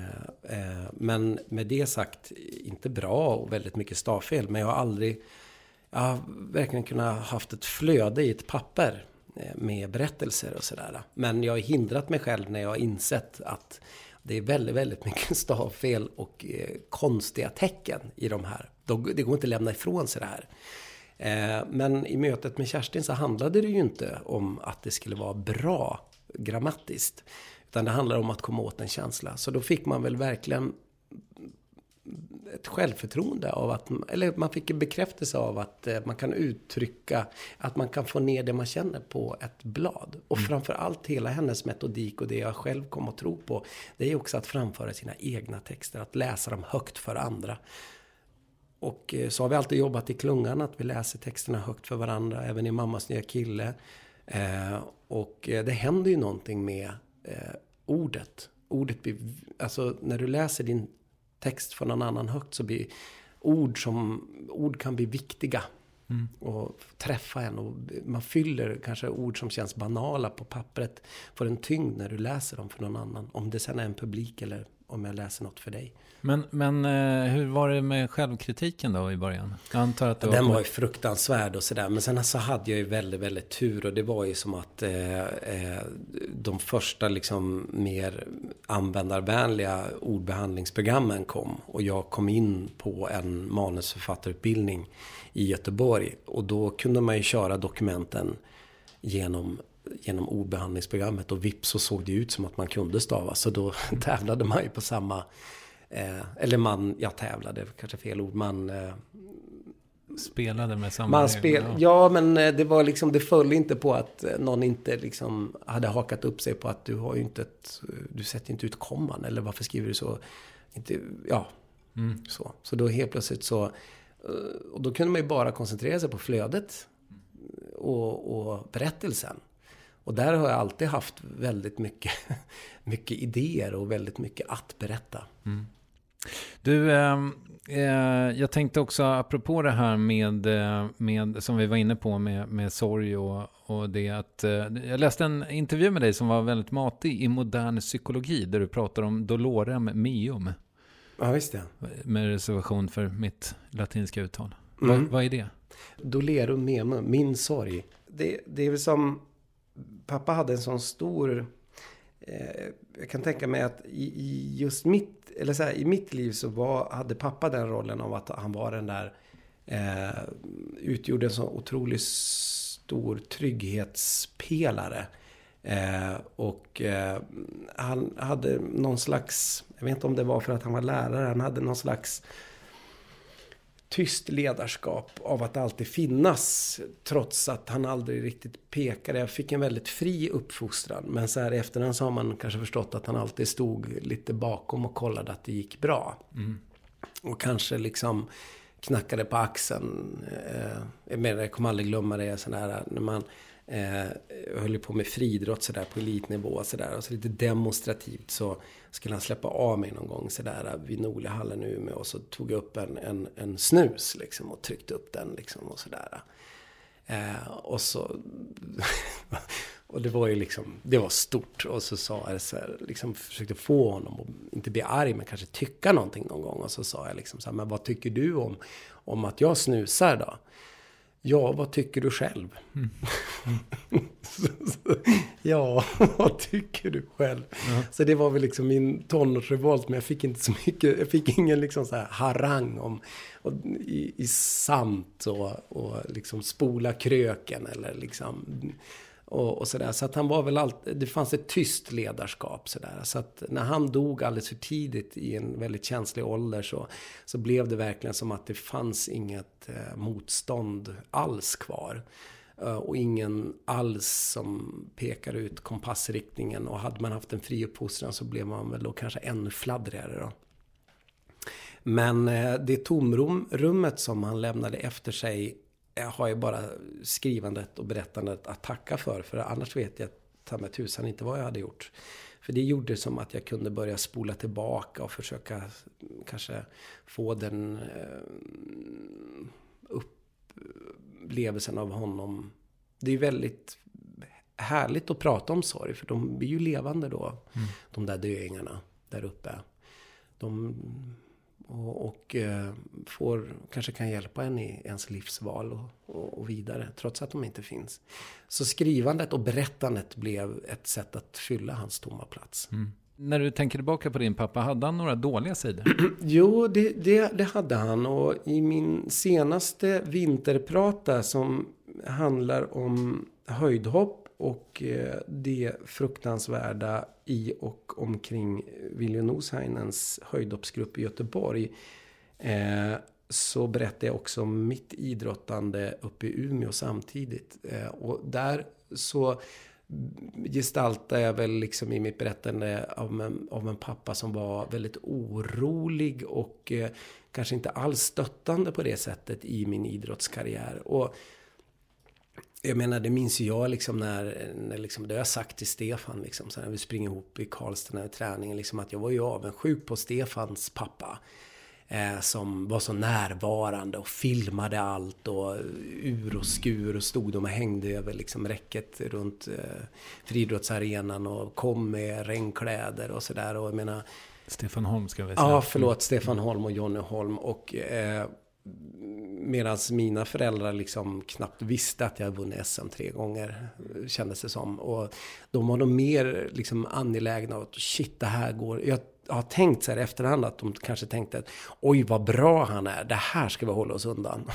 Men med det sagt, inte bra och väldigt mycket stavfel. Men jag har aldrig... Jag har verkligen kunnat haft ett flöde i ett papper med berättelser och sådär. Men jag har hindrat mig själv när jag har insett att det är väldigt, väldigt mycket stavfel och eh, konstiga tecken i de här. Det går inte att lämna ifrån sig det här. Eh, men i mötet med Kerstin så handlade det ju inte om att det skulle vara bra grammatiskt. Utan det handlar om att komma åt en känsla. Så då fick man väl verkligen ett självförtroende av att, eller man fick en bekräftelse av att eh, man kan uttrycka, att man kan få ner det man känner på ett blad. Och mm. framförallt hela hennes metodik och det jag själv kom att tro på, det är också att framföra sina egna texter, att läsa dem högt för andra. Och eh, så har vi alltid jobbat i klungan att vi läser texterna högt för varandra, även i Mammas nya kille. Eh, och eh, det händer ju någonting med eh, ordet. Ordet blir, alltså när du läser din text från någon annan högt så blir ord som ord kan bli viktiga mm. och träffa en och man fyller kanske ord som känns banala på pappret får en tyngd när du läser dem för någon annan, om det sen är en publik eller om jag läser något för dig. Men, men hur var det med självkritiken då i början? Jag antar att det Den var... var ju fruktansvärd och sådär. Men sen så hade jag ju väldigt, väldigt tur. Och det var ju som att eh, eh, de första liksom mer användarvänliga ordbehandlingsprogrammen kom. Och jag kom in på en manusförfattarutbildning i Göteborg. Och då kunde man ju köra dokumenten genom... genom ordbehandlingsprogrammet och vips så såg det ut som att man kunde stava. Så då tävlade man ju på samma... Eh, eller man, jag tävlade, kanske fel ord, man... Eh, spelade med samma... Man spel, ja. ja, men det var liksom, det föll inte på att någon inte liksom hade hakat upp sig på att du har ju inte ett... Du sätter inte ut komman, eller varför skriver du så? Inte, ja, mm. så. Så då helt plötsligt så... Och då kunde man ju bara koncentrera sig på flödet och, och berättelsen. Och där har jag alltid haft väldigt mycket, mycket idéer och väldigt mycket att berätta. Mm. Du, eh, eh, jag tänkte också apropå det här med, med som vi var inne på med, med sorg och, och det att eh, jag läste en intervju med dig som var väldigt matig i Modern psykologi där du pratar om dolorem meum. Ja, visst det. Med reservation för mitt latinska uttal. Mm. Va, vad är det? Dolerum meum, min sorg. Det, det är väl som... Pappa hade en sån stor... Eh, jag kan tänka mig att i, i just mitt... Eller så här, i mitt liv så var, hade pappa den rollen av att han var den där... Eh, utgjorde en sån otroligt stor trygghetspelare. Eh, och eh, han hade någon slags, jag vet inte om det var för att han var lärare, han hade någon slags tyst ledarskap av att alltid finnas, trots att han aldrig riktigt pekade. Jag fick en väldigt fri uppfostran, men så här i efterhand så har man kanske förstått att han alltid stod lite bakom och kollade att det gick bra. Mm. Och kanske liksom knackade på axeln. Eh, jag menar, jag kommer aldrig glömma det sån här, när man eh, höll på med friidrott så där på elitnivå så där, och så lite demonstrativt så skulle han släppa av mig någon gång så där vid Nolihallen i Umeå, och så tog jag upp en, en, en snus liksom och tryckte upp den liksom och så där. Eh, och så och det var ju liksom, det var stort, och så sa jag så här, liksom försökte få honom att inte bli arg men kanske tycka någonting någon gång, och så sa jag liksom så här, men vad tycker du om om att jag snusar då? Ja, vad tycker du själv? Mm. Mm. Ja, vad tycker du själv? Ja. Så det var väl liksom min tonårsrevolt, men jag fick inte så mycket, jag fick ingen liksom så här harang om och, i, i samt och, och liksom spola kröken eller liksom och, och sådär. Så att han var väl alltid, det fanns ett tyst ledarskap sådär. Så att när han dog alldeles för tidigt i en väldigt känslig ålder så, så blev det verkligen som att det fanns inget eh, motstånd alls kvar. Uh, och ingen alls som pekar ut kompassriktningen. Och hade man haft en fri uppfostran så blev man väl då kanske ännu fladdrigare då. Men eh, det tomrummet som han lämnade efter sig jag har ju bara skrivandet och berättandet att tacka för. För annars vet jag ta med tusan inte vad jag hade gjort. För det gjorde som att jag kunde börja spola tillbaka och försöka kanske få den eh, upplevelsen av honom. Det är väldigt härligt att prata om sorg, för de blir ju levande då. Mm. De där döingarna där uppe. De... Och, och eh, får, kanske kan hjälpa en i ens livsval och, och, och vidare, trots att de inte finns. Så skrivandet och berättandet blev ett sätt att fylla hans tomma plats. Mm. När du tänker tillbaka på din pappa, hade han några dåliga sidor? Jo, det, det, det hade han. Och i min senaste vinterprata som handlar om höjdhopp och eh, det fruktansvärda i och omkring Viljo Nosheinens höjdhoppsgrupp i Göteborg, eh, så berättade jag också om mitt idrottande uppe i Umeå samtidigt. Eh, och där så gestaltar jag väl liksom i mitt berättande av en, av en pappa som var väldigt orolig och eh, kanske inte alls stöttande på det sättet i min idrottskarriär. Och jag menar, det minns ju jag liksom när, när liksom, det har jag sagt till Stefan liksom, så när vi springer ihop i Karlstad i träningen, liksom, att jag var ju avundsjuk på Stefans pappa eh, som var så närvarande och filmade allt och ur och skur och stod de och hängde över liksom räcket runt eh, friidrottsarenan och kom med regnkläder och sådär. Och jag menar, Stefan Holm ska vi säga. Ja, förlåt, Stefan Holm och Jonny Holm. Och eh, medan mina föräldrar liksom knappt visste att jag vunnit S M tre gånger, kändes det som. Och de var nog mer liksom angelägna att shit, det här går. Jag har tänkt så här efterhand att de kanske tänkte att oj, vad bra han är, det här ska vi hålla oss undan.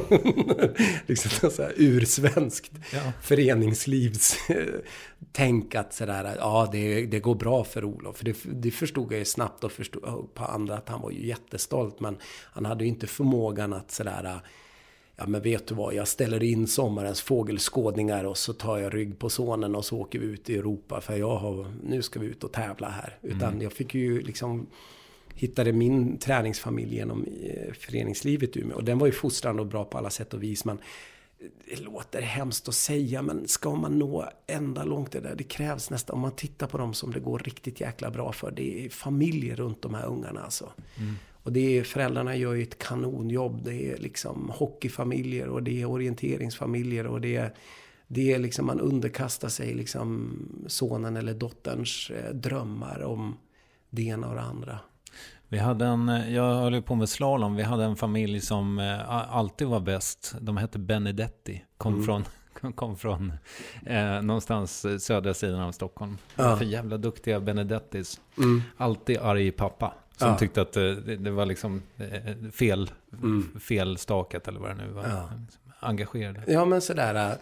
Liksom så här ursvenskt ja. Föreningslivs tänk att sådär, ja det, det går bra för Olof. För det, det förstod jag ju snabbt och förstod på andra att han var ju jättestolt, men han hade ju inte förmågan att sådär, ja men vet du vad, jag ställer in sommarens fågelskådningar och så tar jag rygg på sonen och så åker vi ut i Europa för jag har, nu ska vi ut och tävla här. Utan mm. jag fick ju liksom, hittade min träningsfamilj genom föreningslivet i Umeå. Och den var ju fostrande och bra på alla sätt och vis, men det låter hemskt att säga, men ska man nå ända långt det där, det krävs nästan, om man tittar på dem som det går riktigt jäkla bra för, det är familjer runt de här ungarna alltså. Mm. Och det är, föräldrarna gör ju ett kanonjobb. Det är liksom hockeyfamiljer och det är orienteringsfamiljer och det är, det är liksom, man underkastar sig liksom sonen eller dotterns eh, drömmar om det ena och det andra. Vi hade en, jag höll ju på med slalom, vi hade en familj som eh, alltid var bäst. De hette Benedetti, kom mm. från kom från eh, någonstans södra sidan av Stockholm. Ja. För jävla duktiga Benedettis. Mm. Alltid arg pappa. Som ja. tyckte att det, det var liksom fel, mm. fel staket eller vad det nu var. Ja. Engagerade. Ja, men sådär.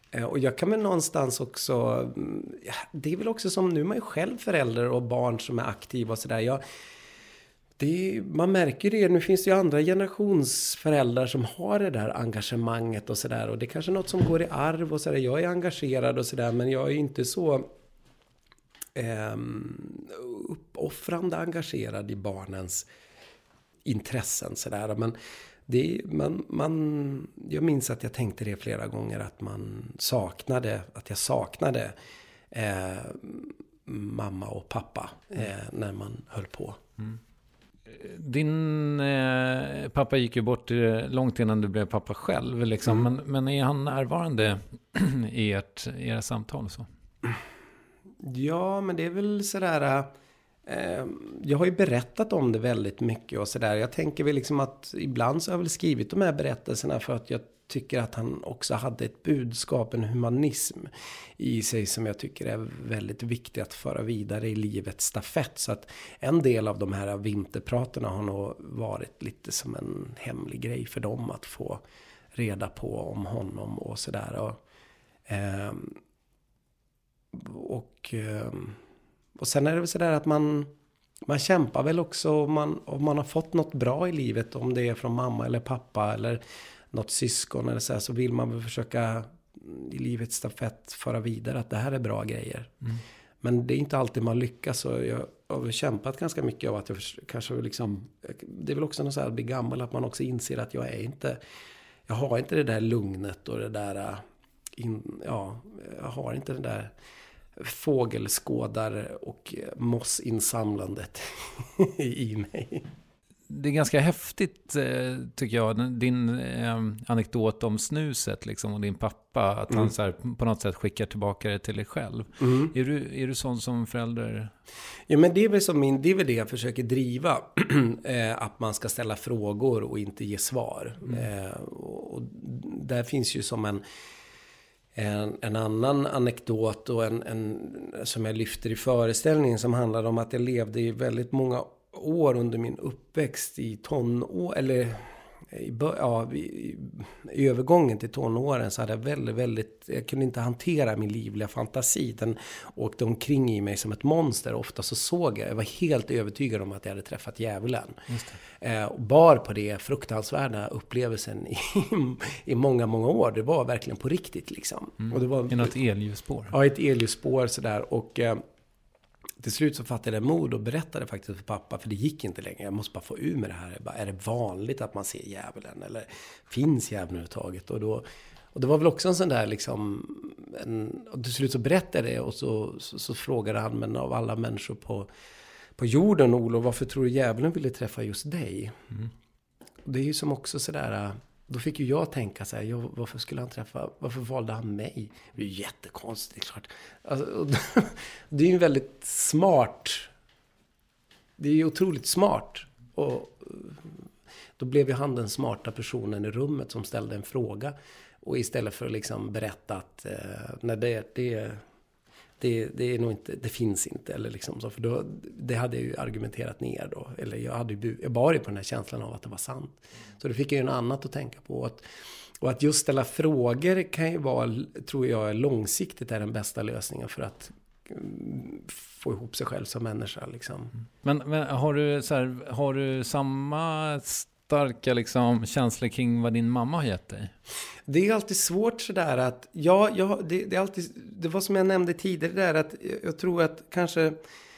Och jag kan väl någonstans också, det är väl också som nu man är själv förälder och barn som är aktiva och sådär. Jag, det, man märker det, nu finns det ju andra generationsföräldrar som har det där engagemanget och sådär. Och det är kanske något som går i arv och sådär. Jag är engagerad och sådär, men jag är inte så eh, uppoffrande engagerad i barnens intressen sådär. Men det, man, man, jag minns att jag tänkte det flera gånger, att man saknade, att jag saknade eh, mamma och pappa eh, när man höll på. Mm. Din eh, pappa gick ju bort eh, långt innan du blev pappa själv. Liksom. Mm. Men, men är han närvarande i ert, i era samtal? Så? Ja, men det är väl sådär... Eh, jag har ju berättat om det väldigt mycket och sådär. Jag tänker väl liksom att ibland så har jag väl skrivit de här berättelserna för att jag tycker att han också hade ett budskap, en humanism i sig som jag tycker är väldigt viktigt att föra vidare i livets stafett. Så att en del av de här vinterpraterna har nog varit lite som en hemlig grej för dem att få reda på om honom och sådär. Och, eh, och, eh, och sen är det väl sådär att man, man kämpar väl också om man, om man har fått något bra i livet, om det är från mamma eller pappa eller något syskon eller så här, så vill man väl försöka i livets stafett föra vidare att det här är bra grejer. Mm. Men det är inte alltid man lyckas, och jag har kämpat ganska mycket av att jag kanske liksom, det är väl också något så här att bli gammal, att man också inser att jag är inte, jag har inte det där lugnet och det där, in, ja, jag har inte det där fågelskådare och mossinsamlandet i mig. Det är ganska häftigt, tycker jag, din eh, anekdot om snuset liksom, och din pappa, att mm. han så här, på något sätt skickar tillbaka det till dig själv. Mm. Är du, är du sån som förälder? Ja, men det är väl, som min, det är väl det jag försöker driva. Att man ska ställa frågor och inte ge svar. Mm. Eh, och där finns ju som en En, en annan anekdot och en, en, som jag lyfter i föreställningen, som handlar om att jag levde i väldigt många år under min uppväxt i tonår, eller i, ja, i, i övergången till tonåren, så hade jag väldigt, väldigt, jag kunde inte hantera min livliga fantasi. Den åkte omkring i mig som ett monster. Ofta så såg jag, jag var helt övertygad om att jag hade träffat djävulen. Just det. Eh, och bar på det fruktansvärda upplevelsen i, i många, många år. Det var verkligen på riktigt liksom. Mm. Och det var i något elljusspår. Ja, ett elljusspår sådär. Och eh, till slut så fattade jag mod och berättade faktiskt för pappa, för det gick inte längre. Jag måste bara få ur med det här. Bara, är det vanligt att man ser djävulen? Eller finns djävulen överhuvudtaget? Och, då, och det var väl också en sån där liksom... En, och till slut så berättade jag det, och så, så, så frågade han, men av alla människor på, på jorden, Olof, varför tror du djävulen ville träffa just dig? Mm. Och det är ju som också sådär... Då fick ju jag tänka så här, jag, varför skulle han träffa, varför valde han mig? Det är ju jättekonstigt, klart. Alltså, det är ju väldigt smart. Det är ju otroligt smart. Och då blev ju han den smarta personen i rummet som ställde en fråga. Och istället för att liksom berätta att eh, nej, det, det, det, det är nog inte, det finns inte. Eller liksom så, för då, det hade jag ju argumenterat ner då. Eller jag, hade ju, jag bar ju på den här känslan av att det var sant. Så då fick jag ju något annat att tänka på. Och att, och att just ställa frågor kan ju vara, tror jag, långsiktigt är den bästa lösningen för att um, få ihop sig själv som människa. Liksom. Men, men har, du, så här, har du samma starka liksom, känslor kring vad din mamma har gett dig? Det är alltid svårt sådär att, ja, ja det, det är alltid, det var som jag nämnde tidigare där, att jag tror att kanske,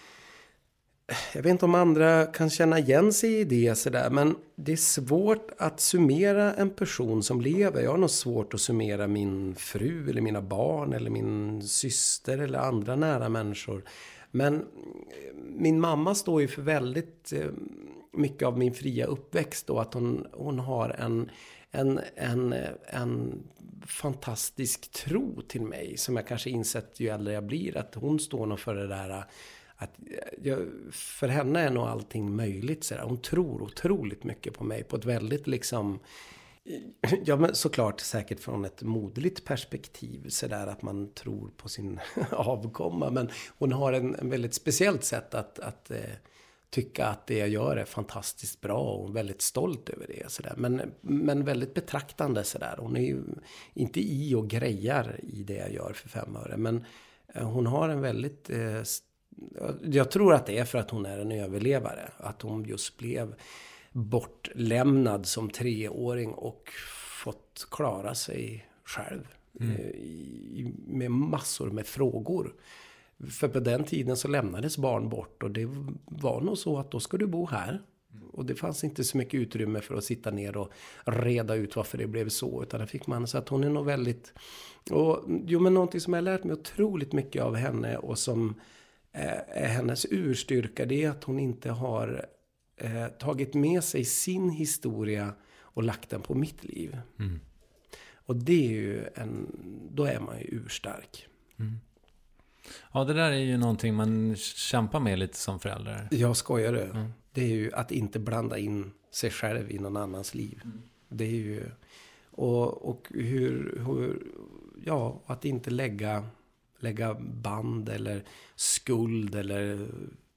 jag vet inte om andra kan känna igen sig i det sådär, men det är svårt att summera en person som lever. Jag har nog svårt att summera min fru eller mina barn eller min syster eller andra nära människor. Men min mamma står ju för väldigt mycket av min fria uppväxt, och att hon, hon har en, en, en, en fantastisk tro till mig som jag kanske insett ju äldre jag blir, att hon står nog för det där att jag, för henne är nog allting möjligt så där. Hon tror otroligt mycket på mig på ett väldigt liksom, ja men såklart säkert från ett moderligt perspektiv så där, att man tror på sin avkomma, men hon har en, en väldigt speciellt sätt att, att eh, tycka att det jag gör är fantastiskt bra och väldigt stolt över det. Så där. Men, men väldigt betraktande sådär. Hon är ju inte i och grejar i det jag gör för fem öre. Men hon har en väldigt... Eh, jag tror att det är för att hon är en överlevare. Att hon just blev bortlämnad som treåring och fått klara sig själv. Mm. Eh, i, med massor med frågor. För på den tiden så lämnades barn bort och det var nog så att då ska du bo här. Och det fanns inte så mycket utrymme för att sitta ner och reda ut varför det blev så. Utan det fick man, så att hon är nog väldigt... Och, jo, men någonting som jag har lärt mig otroligt mycket av henne och som eh, är hennes urstyrka, det är att hon inte har eh, tagit med sig sin historia och lagt den på mitt liv. Mm. Och det är ju en... Då är man ju urstark. Mm. Ja, det där är ju någonting man kämpar med lite som förälder. Jag skojar det. Mm. Det är ju att inte blanda in sig själv i någon annans liv. Mm. Det är ju... Och, och hur, hur... Ja, att inte lägga, lägga band eller skuld eller...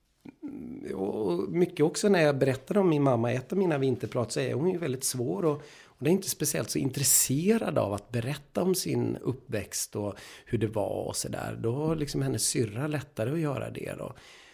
Och mycket också när jag berättar om min mamma, ett av mina vinterprat, så är hon ju väldigt svår och, och det är inte speciellt så intresserad av att berätta om sin uppväxt och hur det var och sådär. Då har liksom hennes syrra lättare att göra det då.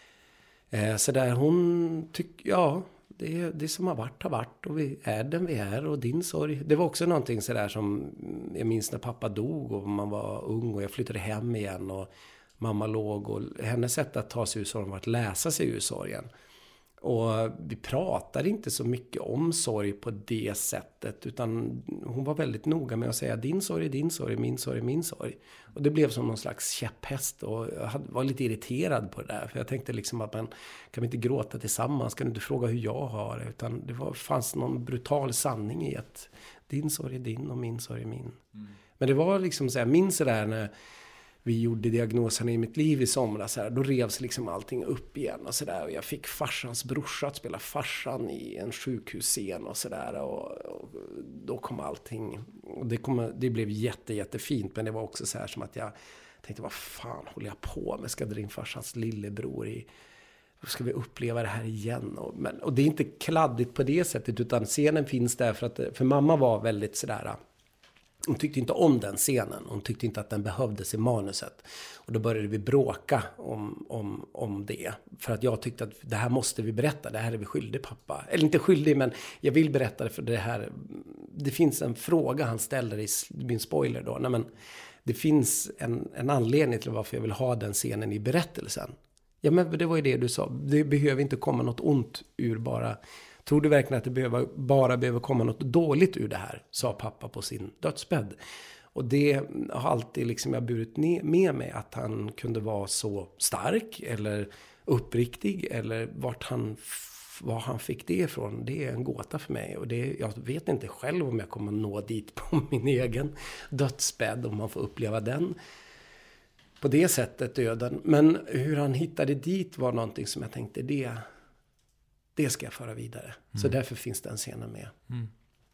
Eh, så där hon tycker, ja, det, det som har varit har varit och vi är den vi är och din sorg. Det var också någonting sådär som jag minns när pappa dog och man var ung och jag flyttade hem igen och mamma låg och hennes sätt att ta sig ur sorgen var att läsa sig ur sorgen. Och vi pratade inte så mycket om sorg på det sättet, utan hon var väldigt noga med att säga din sorg är din sorg, min sorg är min sorg. Och det blev som någon slags käpphäst och jag var lite irriterad på det där. För jag tänkte liksom att man kan inte gråta tillsammans, kan du inte fråga hur jag har det. Utan det var, fanns någon brutal sanning i att din sorg är din och min sorg är min. Mm. Men det var liksom så här, minns det där när vi gjorde diagnosen i mitt liv i somras, så här, då revs liksom allting upp igen och sådär. Och jag fick farsans brorsa att spela farsan i en sjukhusscen och sådär. Och, och då kom allting. Och det, kom, det blev jätte, jättefint, men det var också så här som att jag tänkte, vad fan håller jag på med? Ska dra in farsans lillebror i... Ska vi uppleva det här igen? Och, men, och det är inte kladdigt på det sättet, utan scenen finns där för att... För mamma var väldigt sådär... Hon tyckte inte om den scenen. Hon tyckte inte att den behövdes i manuset. Och då började vi bråka om, om, om det. För att jag tyckte att det här måste vi berätta. Det här är vi skyldig pappa. Eller inte skyldig, men jag vill berätta det för det här. Det finns en fråga han ställer i min spoiler då. Nej, men det finns en, en anledning till varför jag vill ha den scenen i berättelsen. Ja, men det var ju det du sa. Det behöver inte komma något ont ur bara... Tror du verkligen att det behöver, bara behöver komma något dåligt ur det här? Sa pappa på sin dödsbädd. Och det har alltid liksom jag burit med mig, att han kunde vara så stark eller uppriktig. Eller vart han, var han fick det ifrån, det är en gåta för mig. Och det, jag vet inte själv om jag kommer nå dit på min egen dödsbädd, om man får uppleva den på det sättet, döden. Men hur han hittade dit var någonting som jag tänkte, det... Det ska jag föra vidare. Mm. Så därför finns den scenen med. Mm.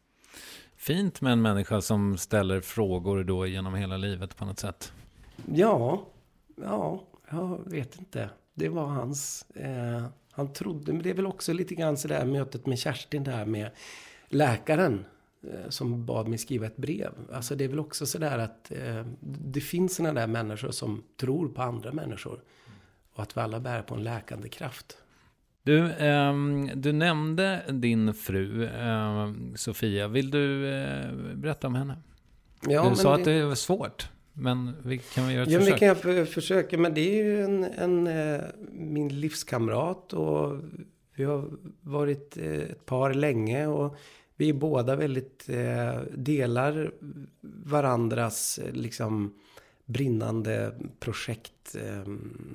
Fint med en människa som ställer frågor då genom hela livet på något sätt. Ja, ja, jag vet inte. Det var hans... Eh, han trodde, men det är väl också lite grann så där mötet med Kerstin där med läkaren eh, som bad mig skriva ett brev. Alltså det är väl också så där att eh, det finns såna där människor som tror på andra människor. Och att vi alla bär på en läkande kraft. Du, eh, du nämnde din fru, eh, Sofia. Vill du eh, berätta om henne? Ja, du sa det... att det var svårt, men vi kan vi göra ett ja, försök? Ja, vi kan försöka, men det är ju en, en, eh, min livskamrat och vi har varit eh, ett par länge och vi är båda väldigt eh, delar varandras eh, liksom brinnande projekt eh,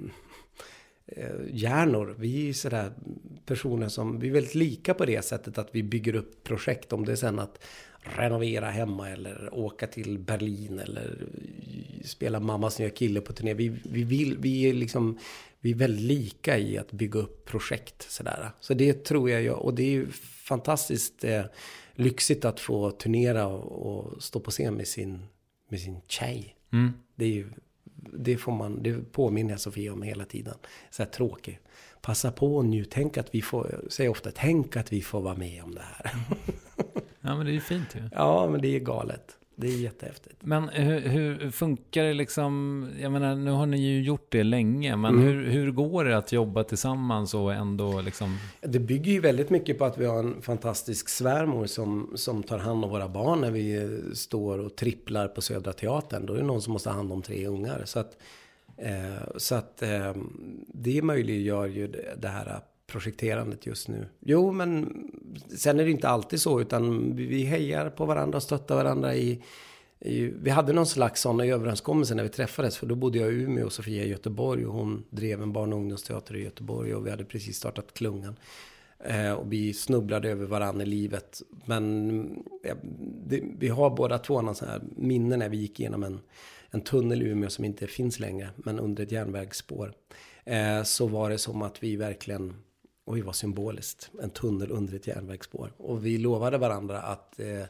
hjärnor. Vi är sådär personer som, vi är väldigt lika på det sättet att vi bygger upp projekt, om det är sen att renovera hemma eller åka till Berlin eller spela Mammas nya kille på turné. Vi, vi, vill, vi, är liksom, vi är väldigt lika i att bygga upp projekt sådär. Så det tror jag, och det är ju fantastiskt eh, lyxigt att få turnera och, och stå på scen med sin, med sin tjej. Mm. Det är ju Det får man, det påminner Sofia om hela tiden. Så här tråkig passa på och njut. Tänk att vi får, jag säger ofta, tänk att vi får vara med om det här. Ja, men det är ju fint ju. Ja, men det är galet. Det är jättehäftigt. Men hur, hur funkar det liksom, jag menar, nu har ni ju gjort det länge, men mm. hur, hur går det att jobba tillsammans och ändå liksom... Det bygger ju väldigt mycket på att vi har en fantastisk svärmor som, som tar hand om våra barn när vi står och tripplar på Södra Teatern. Då är det någon som måste ha hand om tre ungar. Så att, eh, så att eh, det möjliggör ju det, det här projekterandet just nu. Jo, men sen är det inte alltid så, utan vi hejar på varandra och stöttar varandra i, i vi hade någon slags sån överenskommelse när vi träffades, för då bodde jag i Umeå och Sofia i Göteborg och hon drev en barn- och ungdomsteater i Göteborg och vi hade precis startat Klungan. Eh, och vi snubblade över varandra i livet, men ja, det, vi har båda två någon sån här minne när vi gick igenom en, en tunnel i Umeå som inte finns längre, men under ett järnvägsspår. Eh, så var det som att vi verkligen, och det var symboliskt, en tunnel under ett järnvägsspår. Och vi lovade varandra att eh,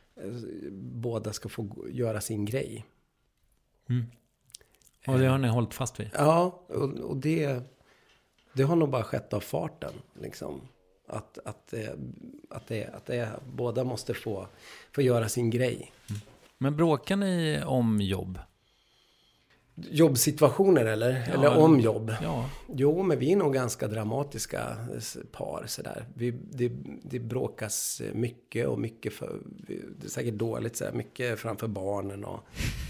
båda ska få göra sin grej. Mm. Och det har ni hållit fast vid? Ja, och, och det, det har nog bara skett av farten. Liksom. Att, att, eh, att, det, att det, båda måste få, få göra sin grej. Mm. Men bråkar ni om jobb? Jobbsituationer eller? Ja, eller om jobb? Ja. Jo, men vi är nog ganska dramatiska par sådär. Vi, det, det bråkas mycket och mycket för, det är säkert dåligt sådär, mycket framför barnen och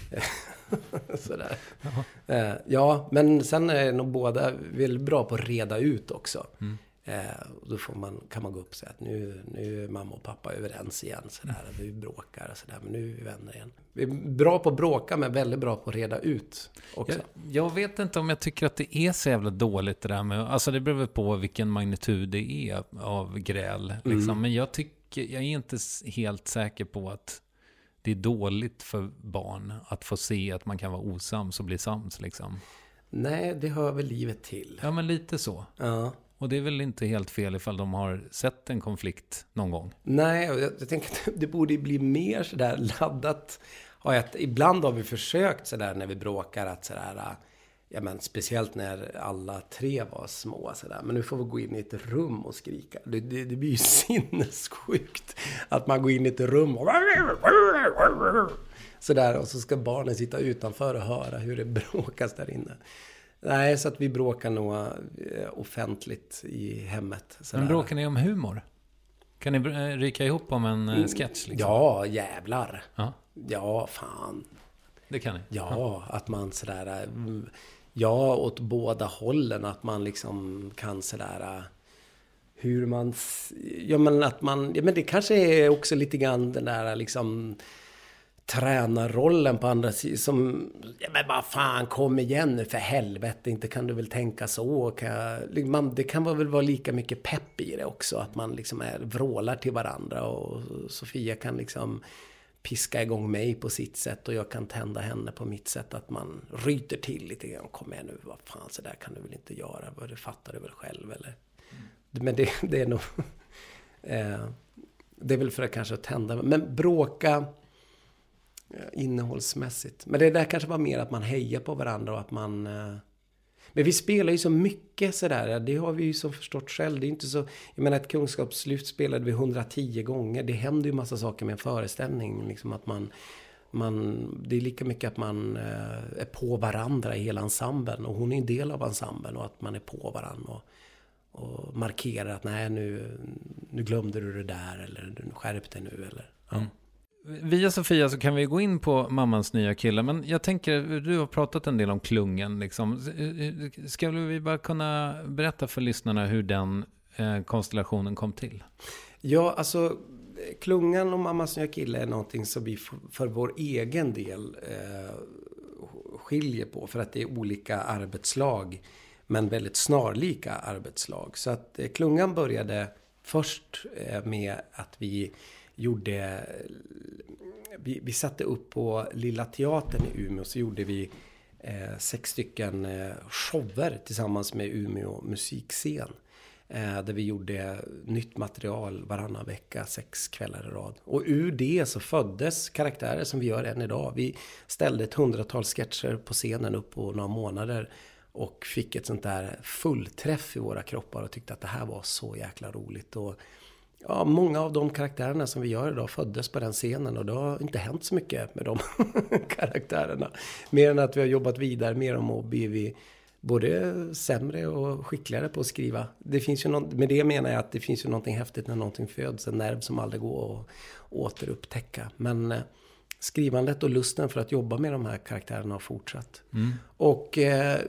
sådär. Ja. ja, men sen är nog båda väldigt bra på att reda ut också. Mm. Eh, och då får man, kan man gå upp och säga att nu, nu är mamma och pappa överens igen. Sådär. Vi bråkar och sådär, men nu är vi vänner igen. Vi är bra på att bråka, men väldigt bra på att reda ut också. Jag, jag vet inte om jag tycker att det är så jävla dåligt det där med, alltså det beror på vilken magnitud det är av gräl. Liksom. Mm. Men jag tycker, jag är inte helt säker på att det är dåligt för barn att få se att man kan vara osams och bli sams liksom. Nej, det hör väl livet till. Ja, men lite så. Ja. Och det är väl inte helt fel ifall de har sett en konflikt någon gång. Nej, jag, jag tänker att det borde bli mer sådär laddat. Ja, att ibland har vi försökt sådär när vi bråkar att sådär, ja men speciellt när alla tre var små sådär. Men nu får vi gå in i ett rum och skrika. Det, det, det blir ju sinnessjukt att man går in i ett rum och sådär, och så ska barnen sitta utanför och höra hur det bråkas där inne. Nej, så att vi bråkar nog offentligt i hemmet. Sådär. Men bråkar ni om humor? Kan ni ryka ihop om en mm, sketch? Liksom? Ja, jävlar. Ja. Ja, fan. Det kan ni? Ja, ja, att man sådär... Ja, åt båda hållen. Att man liksom kan sådär... Hur man... Ja, men att man... Ja, men det kanske är också lite grann den där liksom... tränarrollen på andra sidan som, ja men vad fan, kom igen nu för helvete, inte kan du väl tänka så, kan, man, det kan väl vara lika mycket pepp i det också, att man liksom är, vrålar till varandra, och Sofia kan liksom piska igång mig på sitt sätt och jag kan tända henne på mitt sätt, att man ryter till lite grann, kom igen nu, vad fan, så där kan du väl inte göra, vad det fattar du väl själv eller, mm. men det, det är nog eh, det är väl för att kanske tända, men bråka innehållsmässigt. Men det där kanske var mer att man hejar på varandra och att man... Men vi spelar ju så mycket sådär. Det har vi ju så förstått själv. Det är inte så... Jag menar, ett kunskapslyft spelade vi hundratio gånger. Det händer ju massa saker med en föreställning. Liksom att man... man det är lika mycket att man är på varandra i hela ensemblen. Och hon är en del av ensemblen. Och att man är på varandra och, och markerar att nej, nu, nu glömde du det där. Eller du skärp dig nu. Eller, ja. Mm. Via Sofia så kan vi gå in på mammans nya kille. Men jag tänker, du har pratat en del om Klungan. Liksom. Ska vi bara kunna berätta för lyssnarna hur den eh, konstellationen kom till? Ja, alltså Klungan och mammans nya kille är någonting som vi för, för vår egen del eh, skiljer på. För att det är olika arbetslag, men väldigt snarlika arbetslag. Så att eh, Klungan började först eh, med att vi... gjorde, vi, vi satte upp på Lilla Teatern i Umeå, så gjorde vi eh, sex stycken eh, shower tillsammans med Umeå musikscen. Eh, där vi gjorde nytt material varannan vecka, sex kvällar i rad. Och ur det så föddes karaktärer som vi gör än idag. Vi ställde ett hundratal sketcher på scenen upp på några månader. Och fick ett sånt där fullträff i våra kroppar och tyckte att det här var så jäkla roligt. Och ja, många av de karaktärerna som vi gör idag föddes på den scenen och det har inte hänt så mycket med de karaktärerna. Mer än att vi har jobbat vidare mer om att bli både sämre och skickligare på att skriva. Det finns ju någon, med det menar jag att det finns ju någonting häftigt när någonting föds, en nerv som aldrig går att återupptäcka. Men eh, skrivandet och lusten för att jobba med de här karaktärerna har fortsatt. Mm. Och eh,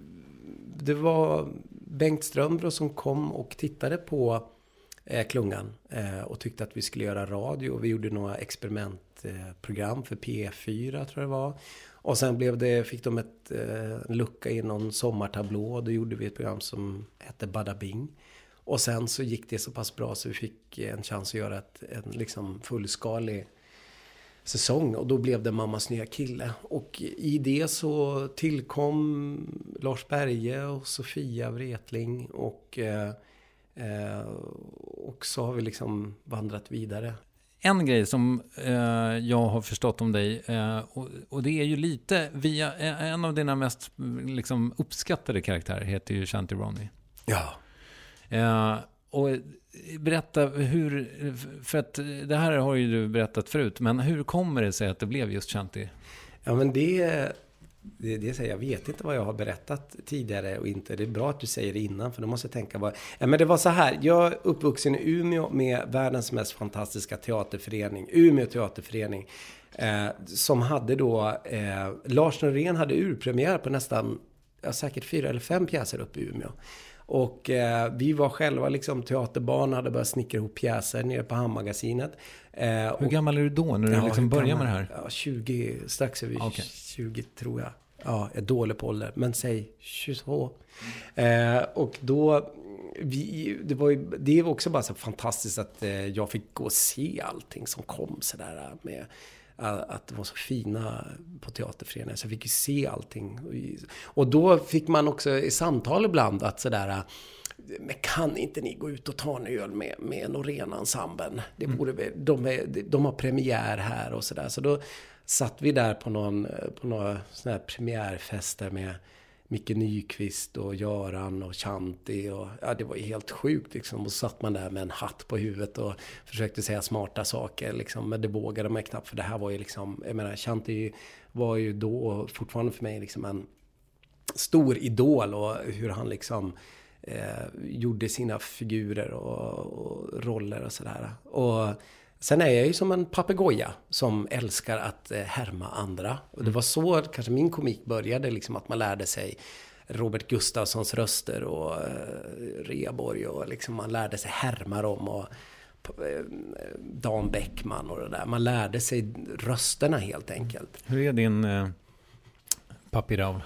det var Bengt Strömbro som kom och tittade på eh, Klungan eh, och tyckte att vi skulle göra radio. Vi gjorde några experimentprogram eh, för P fyra tror jag det var. Och sen blev det, fick de ett eh, lucka i någon sommartablå och då gjorde vi ett program som hette Bada Bing. Och sen så gick det så pass bra så vi fick en chans att göra ett, en liksom fullskalig säsong. Och då blev det Mammas nya kille. Och i det så tillkom Lars Berge och Sofia Wretling och, eh, eh, och så har vi liksom vandrat vidare. En grej som eh, jag har förstått om dig eh, och, och det är ju lite via en av dina mest liksom, uppskattade karaktärer heter ju Shanti Ronny. Ja. Eh, och berätta hur, för att det här har ju du berättat förut, men hur kommer det sig att det blev just Shanti? Ja men det Det, det säger jag vet inte vad jag har berättat tidigare och inte. Det är bra att du säger det innan för då måste jag tänka vad... Ja, men det var så här, jag är uppvuxen i Umeå med världens mest fantastiska teaterförening, Umeå teaterförening, eh, som hade då, eh, Lars Norén hade urpremiär på nästan, ja, säkert fyra eller fem pjäser uppe i Umeå. Och eh, vi var själva liksom teaterbarn, hade börjat snickra ihop pjäser nere på Hamnmagasinet. Eh, Hur och, gammal är du då när du ja, liksom börjar med det här? Ja, tjugo, strax över okay. tjugo tror jag. Ja, jag är dålig på ålder, men säg tjugotvå. Eh, och då, vi, det var ju, det var också bara så fantastiskt att eh, jag fick gå och se allting som kom sådär med... att det var så fina på teaterföreningen. Så jag fick ju se allting. Och då fick man också i samtal ibland att sådär, men kan inte ni gå ut och ta en öl med, med Norén-ensemblen? Det borde vi, de, är, de har premiär här och sådär. Så då satt vi där på någon, på några sådana här premiärfester med Micke Nyqvist och Göran och Shanti och ja, det var ju helt sjukt liksom. Och så satt man där med en hatt på huvudet och försökte säga smarta saker liksom, men det vågade man knappt för det här var ju liksom, jag menar Shanti var ju då fortfarande för mig liksom en stor idol och hur han liksom eh, gjorde sina figurer och, och roller och sådär. Och sen är jag ju som en papegoja som älskar att eh, härma andra. Och det var så kanske min komik började, liksom att man lärde sig Robert Gustafssons röster och eh, Reborg och liksom man lärde sig härma dem och eh, Dan Bäckman och det där. Man lärde sig rösterna helt enkelt. Hur är din eh, Papi Raul?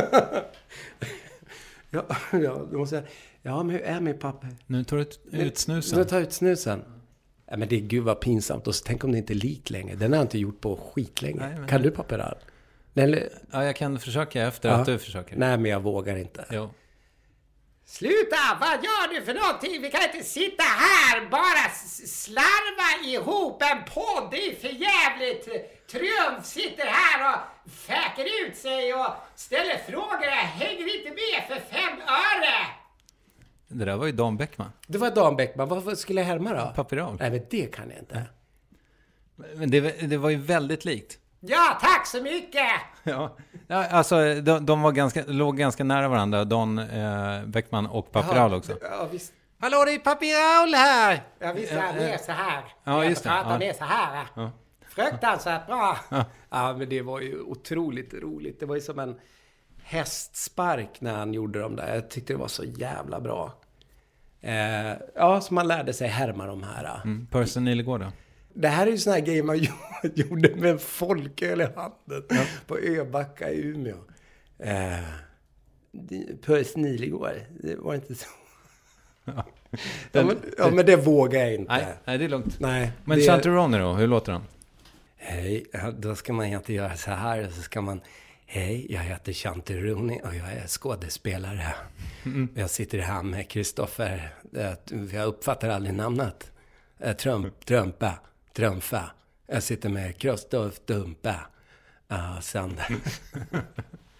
ja, ja, då måste jag, ja, men hur är min pappa? Nu tar du ut, ut snusen. Nu tar jag ut snusen. Ja, men det är gud vad pinsamt. Och så, tänk om det inte är lik längre. Den har jag inte gjort på skitlänge. Nej, men... Kan du papperar? Eller... Ja, jag kan försöka efter ja. att du försöker. Nej, men jag vågar inte. Jo. Sluta! Vad gör du för någonting? Vi kan inte sitta här bara slarva ihop en podd. Det är för jävligt. Triumf sitter här och fäker ut sig och ställer frågor. Jag hänger inte med för fem öre. Det där var ju Dan Bäckman. Det var Dan Bäckman. Vad skulle jag härma då? Papi Raul. Nej, men det kan jag inte. Men det, det var ju väldigt likt. Ja, tack så mycket! Ja, ja alltså de, de var ganska, låg ganska nära varandra. Dan eh, Bäckman och Papi Raul också. Ja, visst. Hallå, det är Papi Raul här! Ja, visst är det så här. Ja, just det. Jag pratar ja. med så här. Ja. Fruktansvärt bra. Ja. ja, men det var ju otroligt roligt. Det var ju som en hästspark när han gjorde dem där. Jag tyckte det var så jävla bra. Eh, ja, så man lärde sig härma de här. Mm, Percy Nilegård då? Det här är ju såna här grejer man gjorde med en folköl i handen ja. På Öbacka i Umeå. Eh, Percy Nilegård, det var inte så. Ja. Ja, men, ja, men det vågar jag inte. Nej, nej det är lugnt. Nej, men det... Shanti Ronny då, hur låter han? Hej, då ska man inte göra så här. Så ska man, hej, jag heter Shanti Ronny och jag är skådespelare. Mm. Jag sitter här med Kristoffer. Jag uppfattar aldrig namnet. Trump, Trumpa, Trumfa. Jag sitter med Kristoffer Dumpa. Uh, sen.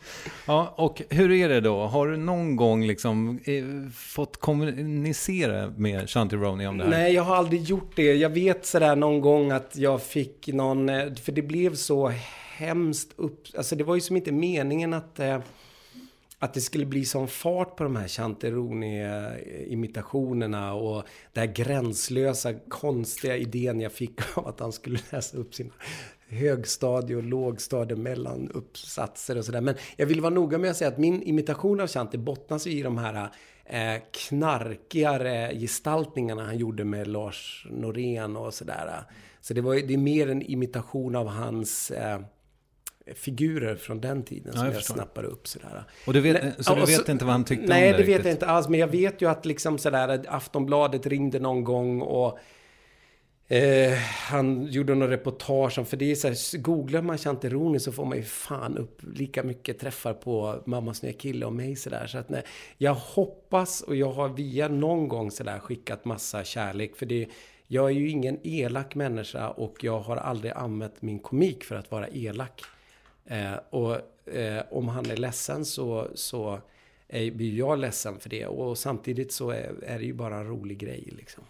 Ja, och hur är det då? Har du någon gång liksom eh, fått kommunicera med Shanti Roney om det här? Nej, jag har aldrig gjort det. Jag vet sådär någon gång att jag fick någon... För det blev så hemskt upp... Alltså det var ju som inte meningen att... Eh, att det skulle bli sån fart på de här Shanti Roney-imitationerna och det här gränslösa, konstiga idén jag fick av att han skulle läsa upp sina högstadie- och lågstadie mellan uppsatser och sådär. Men jag vill vara noga med att säga att min imitation av Shanti bottnas i de här eh, knarkigare gestaltningarna han gjorde med Lars Norén och sådär. Så det, var, det är mer en imitation av hans... Eh, figurer från den tiden som ja, jag, jag snappar upp sådär. Och du vet, så du vet så, inte vad han tyckte nej, om det? Nej, det riktigt. vet jag inte alls. Men jag vet ju att liksom sådär, Aftonbladet ringde någon gång och eh, han gjorde någon reportage om, för det är såhär, googlar man Shanti Roney så får man ju fan upp lika mycket träffar på Mammas nya kille och mig sådär. Så att nej, jag hoppas, och jag har via någon gång sådär skickat massa kärlek, för det, jag är ju ingen elak människa och jag har aldrig använt min komik för att vara elak. Eh, och eh, om han är ledsen så, så är, blir jag ledsen för det. Och samtidigt så är, är det ju bara en rolig grej liksom.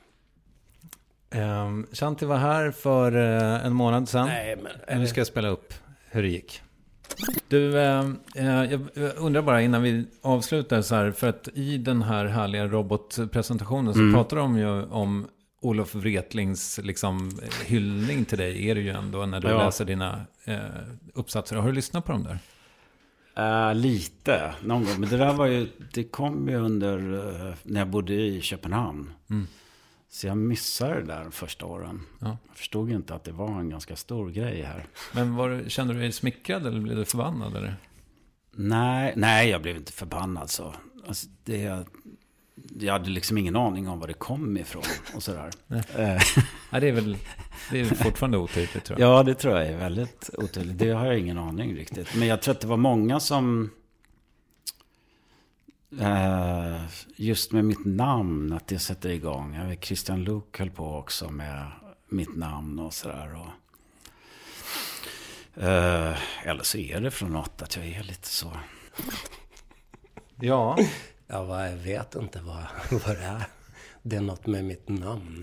Um, Shanti var här för uh, en månad sedan. Nej, men, uh, vi ska spela upp hur det gick. Du, uh, uh, jag undrar bara innan vi avslutar så här, för att i den här härliga robotpresentationen så mm. pratar de ju om Olof Wretlings liksom hyllning till dig är det ju ändå när du ja. läser dina eh, uppsatser. Har du lyssnat på dem där? Uh, lite, någon gång. Men det där var ju, det kom ju under uh, när jag bodde i Köpenhamn. Mm. Så jag missade det där första åren. Ja. Jag förstod inte att det var en ganska stor grej här. Men var, kände du dig smickrad eller blev du förbannad? Eller? Nej, nej, jag blev inte förbannad så. Alltså, det... Jag hade liksom ingen aning om var det kom ifrån och sådär. Nej. Ja, det är väl det är fortfarande otydligt, tror jag. Ja, det tror jag är väldigt otydligt. Det har jag ingen aning riktigt. Men jag tror att det var många som eh, just med mitt namn, att det sätter igång. Jag vet, Christian Luuk höll på också med mitt namn och sådär. Och, eh, eller så är det från något att jag är lite så. Ja. Ja, jag vet inte vad, vad det är. Det är något med mitt namn.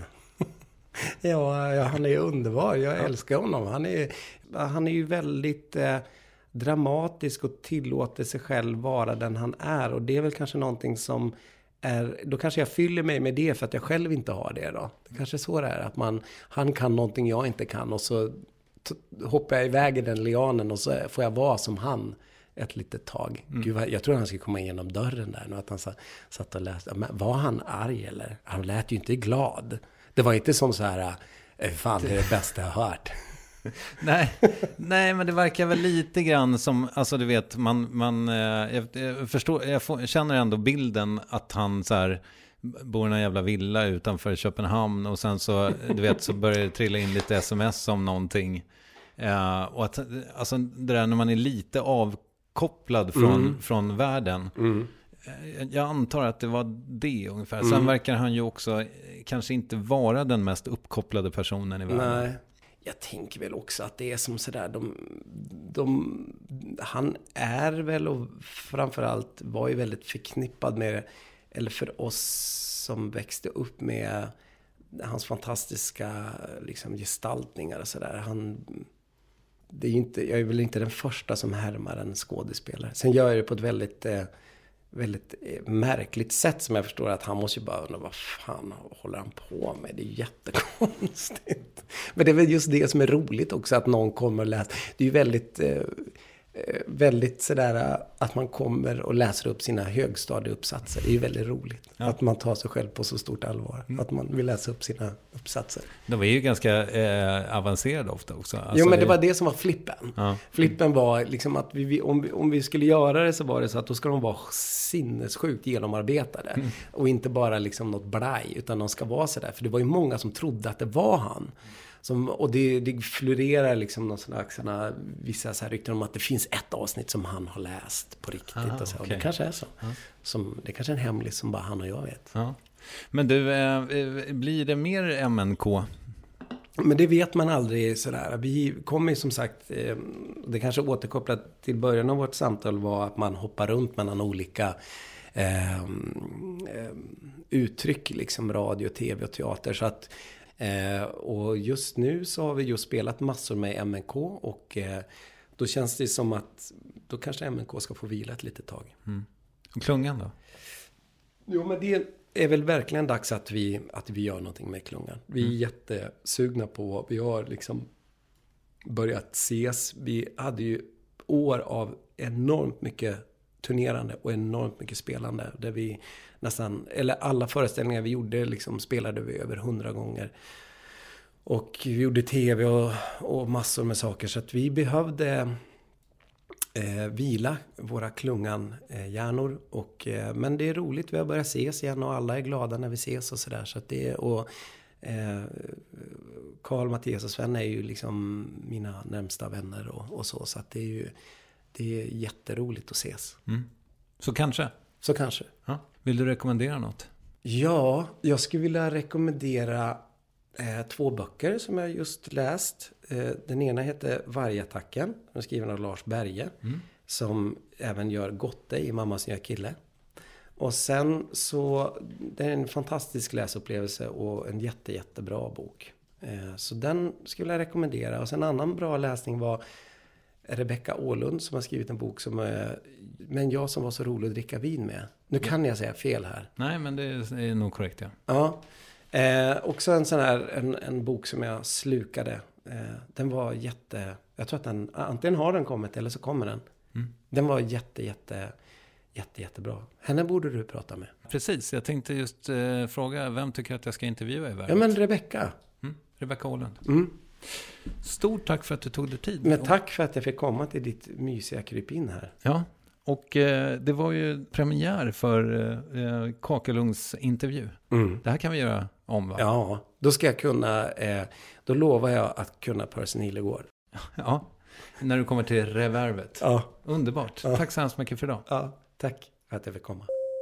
ja, ja, han är ju underbar. Jag älskar honom. Han är, han är ju väldigt eh, dramatisk och tillåter sig själv vara den han är. Och det är väl kanske någonting som är... Då kanske jag fyller mig med det för att jag själv inte har det då. Det kanske är så det är. Att man, han kan någonting jag inte kan och så t- hoppar jag iväg i den lianen och så får jag vara som han ett litet tag. Mm. Gud, jag tror han skulle komma igenom dörren där nu, att han satt och läste. Men var han arg eller? Han lät ju inte glad. Det var inte som så här, fan det är det bästa jag har hört. nej, nej, men det verkar väl lite grann som, alltså du vet, man, man jag, jag förstår, jag får, känner ändå bilden att han så här bor i en jävla villa utanför Köpenhamn och sen så, du vet, så börjar det trilla in lite sms om någonting. Uh, och att, alltså det där när man är lite av kopplad från, mm. från världen. Mm. Jag antar att det var det ungefär. Mm. Sen verkar han ju också kanske inte vara den mest uppkopplade personen i världen. Nej. Jag tänker väl också att det är som sådär, de, de, han är väl och framförallt var ju väldigt förknippad med, eller för oss som växte upp med hans fantastiska liksom, gestaltningar och sådär. Han... Det är inte, jag är väl inte den första som härmar en skådespelare. Sen gör jag det på ett väldigt, eh, väldigt eh, märkligt sätt som jag förstår att han måste ju bara undra vad fan håller han på med? Det är jättekonstigt. Men det är väl just det som är roligt också, att någon kommer och läser. Det är ju väldigt, eh, väldigt sådär att man kommer och läser upp sina högstadieuppsatser. Det är ju väldigt roligt. Ja. Att man tar sig själv på så stort allvar. Mm. Att man vill läsa upp sina uppsatser. De är ju ganska eh, avancerade ofta också. Alltså, jo, men det var det som var flippen. Ja. Flippen var liksom att vi, om, vi, om vi skulle göra det så var det så att då ska de vara sinnessjukt genomarbetade. Mm. Och inte bara liksom något blaj, utan de ska vara sådär. För det var ju många som trodde att det var han. Som, och det, det florerar liksom någon sån såna, vissa så här rykten om att det finns ett avsnitt som han har läst på riktigt. Ah, och så. Okay. Och det kanske är så. Ah. Som, det kanske är en hemlis som bara han och jag vet. Ah. Men du, eh, blir det mer M N K? Men det vet man aldrig sådär. Vi kommer ju som sagt, det kanske återkopplat till början av vårt samtal var att man hoppar runt mellan olika eh, uttryck, liksom radio, tv och teater. Så att, eh, och just nu så har vi just spelat massor med M N K och eh, då känns det som att då kanske M N K ska få vila ett litet tag. Mm. Och Klungan då? Jo, men det är väl verkligen dags att vi, att vi gör någonting med Klungan. Vi är mm. jättesugna på, vi har liksom börjat ses. Vi hade ju år av enormt mycket turnerande och enormt mycket spelande. Där vi nästan, eller alla föreställningar vi gjorde liksom spelade vi över hundra gånger. Och vi gjorde tv och, och massor med saker. Så att vi behövde eh, vila våra Klungan-hjärnor. Och, eh, men det är roligt, vi har börjat ses igen och alla är glada när vi ses och sådär. Så att det, och eh, Carl, Mattias och Sven är ju liksom mina närmsta vänner och, och så. Så att det är ju det är jätteroligt att ses. Mm. Så kanske? Så kanske. Ja. Vill du rekommendera något? Ja, jag skulle vilja rekommendera Eh, två böcker som jag just läst. Eh, den ena heter Vargattacken. Den är skriven av Lars Berge. Mm. Som även gör Gotte i Mammas nya kille. Och sen så, det är en fantastisk läsupplevelse och en jätte, jättebra bok. Eh, så den skulle jag rekommendera. Och sen en annan bra läsning var Rebecca Åhlund som har skrivit en bok som är Men jag som var så rolig att dricka vin med. Nu kan jag säga fel här. Nej, men det är nog korrekt, ja. Ja. Eh, också en sån här en, en bok som jag slukade. Eh, den var jätte, jag tror att den antingen har den kommit eller så kommer den. Mm. Den var jätte jätte jätte jättebra. Henne borde du prata med. Precis, jag tänkte just eh, fråga vem tycker att jag ska intervjua i världen? Ja, men Rebecca. Mm. Rebecca Åhlund. Mm. Stort tack för att du tog dig tid. Men tack för att jag fick komma till ditt mysiga krypin här. Ja. Och eh, det var ju premiär för eh, Kakelungs intervju. Mm. Det här kan vi göra om, va? Ja, då ska jag kunna, eh, då lovar jag att kunna Percy Nilegård. Ja, när du kommer till Revervet. Ja. Underbart. Ja. Tack så hemskt mycket för idag. Ja, tack för att jag fick komma.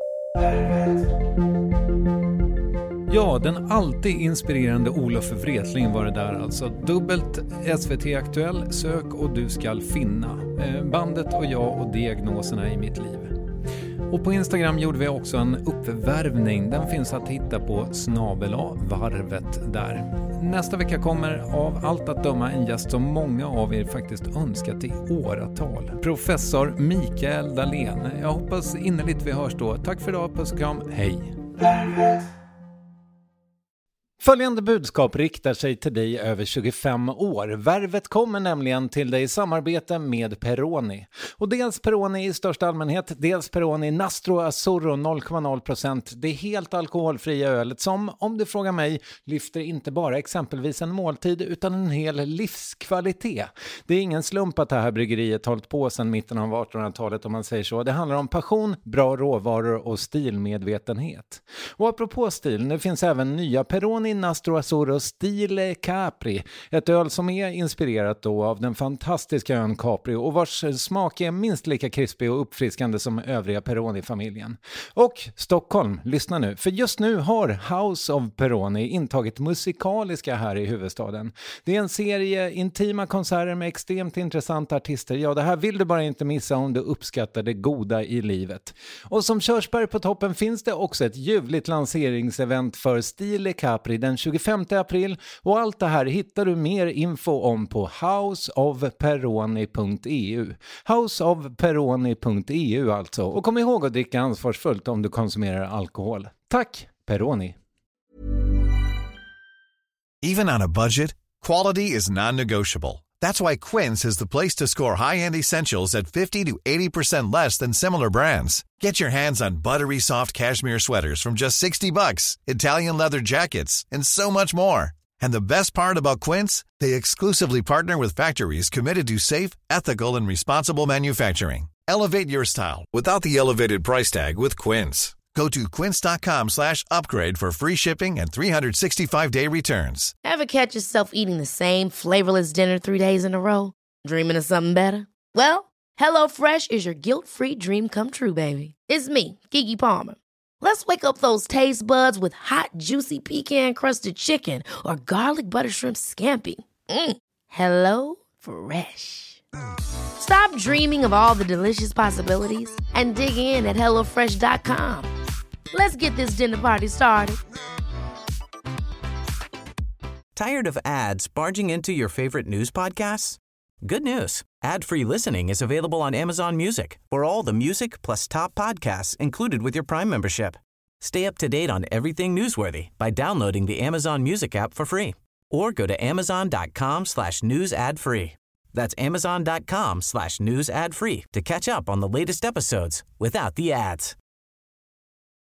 Ja, den alltid inspirerande Olof Wretling var det där alltså. Dubbelt S V T-aktuell, sök och du skall finna. Bandet och jag och diagnoserna i mitt liv. Och på Instagram gjorde vi också en uppvärvning. Den finns att hitta på snabel-a varvet där. Nästa vecka kommer av allt att döma en gäst som många av er faktiskt önskat i åratal. Professor Mikael Dahlén. Jag hoppas innerligt vi hörs då. Tack för idag, puss och kram. Hej! Följande budskap riktar sig till dig över tjugofem år. Värvet kommer nämligen till dig i samarbete med Peroni. Och dels Peroni i största allmänhet, dels Peroni Nastro Azzurro noll komma noll procent. Det är helt alkoholfria ölet som, om du frågar mig, lyfter inte bara exempelvis en måltid utan en hel livskvalitet. Det är ingen slump att det här bryggeriet hållit på sedan mitten av artonhundratalet om man säger så. Det handlar om passion, bra råvaror och stilmedvetenhet. Och apropå stil, det finns även nya Peroni Nastro Azzurro Stile Capri. Ett öl som är inspirerat då av den fantastiska ön Capri och vars smak är minst lika krispig och uppfriskande som övriga Peroni-familjen. Och Stockholm, lyssna nu. För just nu har House of Peroni intagit musikaliska här i huvudstaden. Det är en serie intima konserter med extremt intressanta artister. Ja, det här vill du bara inte missa om du uppskattar det goda i livet. Och som körsbär på toppen finns det också ett ljuvligt lanseringsevent för Stile Capri den tjugofemte april och allt det här hittar du mer info om på house of peroni punkt e u. house of peroni punkt e u alltså. Och kom ihåg att dricka ansvarsfullt om du konsumerar alkohol. Tack, Peroni! Even on a budget, quality is non-negotiable. That's why Quince is the place to score high-end essentials at fifty to eighty percent less than similar brands. Get your hands on buttery soft cashmere sweaters from just sixty bucks, Italian leather jackets, and so much more. And the best part about Quince, they exclusively partner with factories committed to safe, ethical, and responsible manufacturing. Elevate your style without the elevated price tag with Quince. Go to quince.com slash upgrade for free shipping and three sixty-five day returns. Ever catch yourself eating the same flavorless dinner three days in a row? Dreaming of something better? Well, HelloFresh is your guilt-free dream come true, baby. It's me, Keke Palmer. Let's wake up those taste buds with hot, juicy pecan-crusted chicken or garlic butter shrimp scampi. Mm. Hello Fresh. Stop dreaming of all the delicious possibilities and dig in at hello fresh dot com. Let's get this dinner party started. Tired of ads barging into your favorite news podcasts? Good news. Ad-free listening is available on Amazon Music for all the music plus top podcasts included with your Prime membership. Stay up to date on everything newsworthy by downloading the Amazon Music app for free or go to amazon.com slash news ad free. That's amazon.com slash news ad free to catch up on the latest episodes without the ads.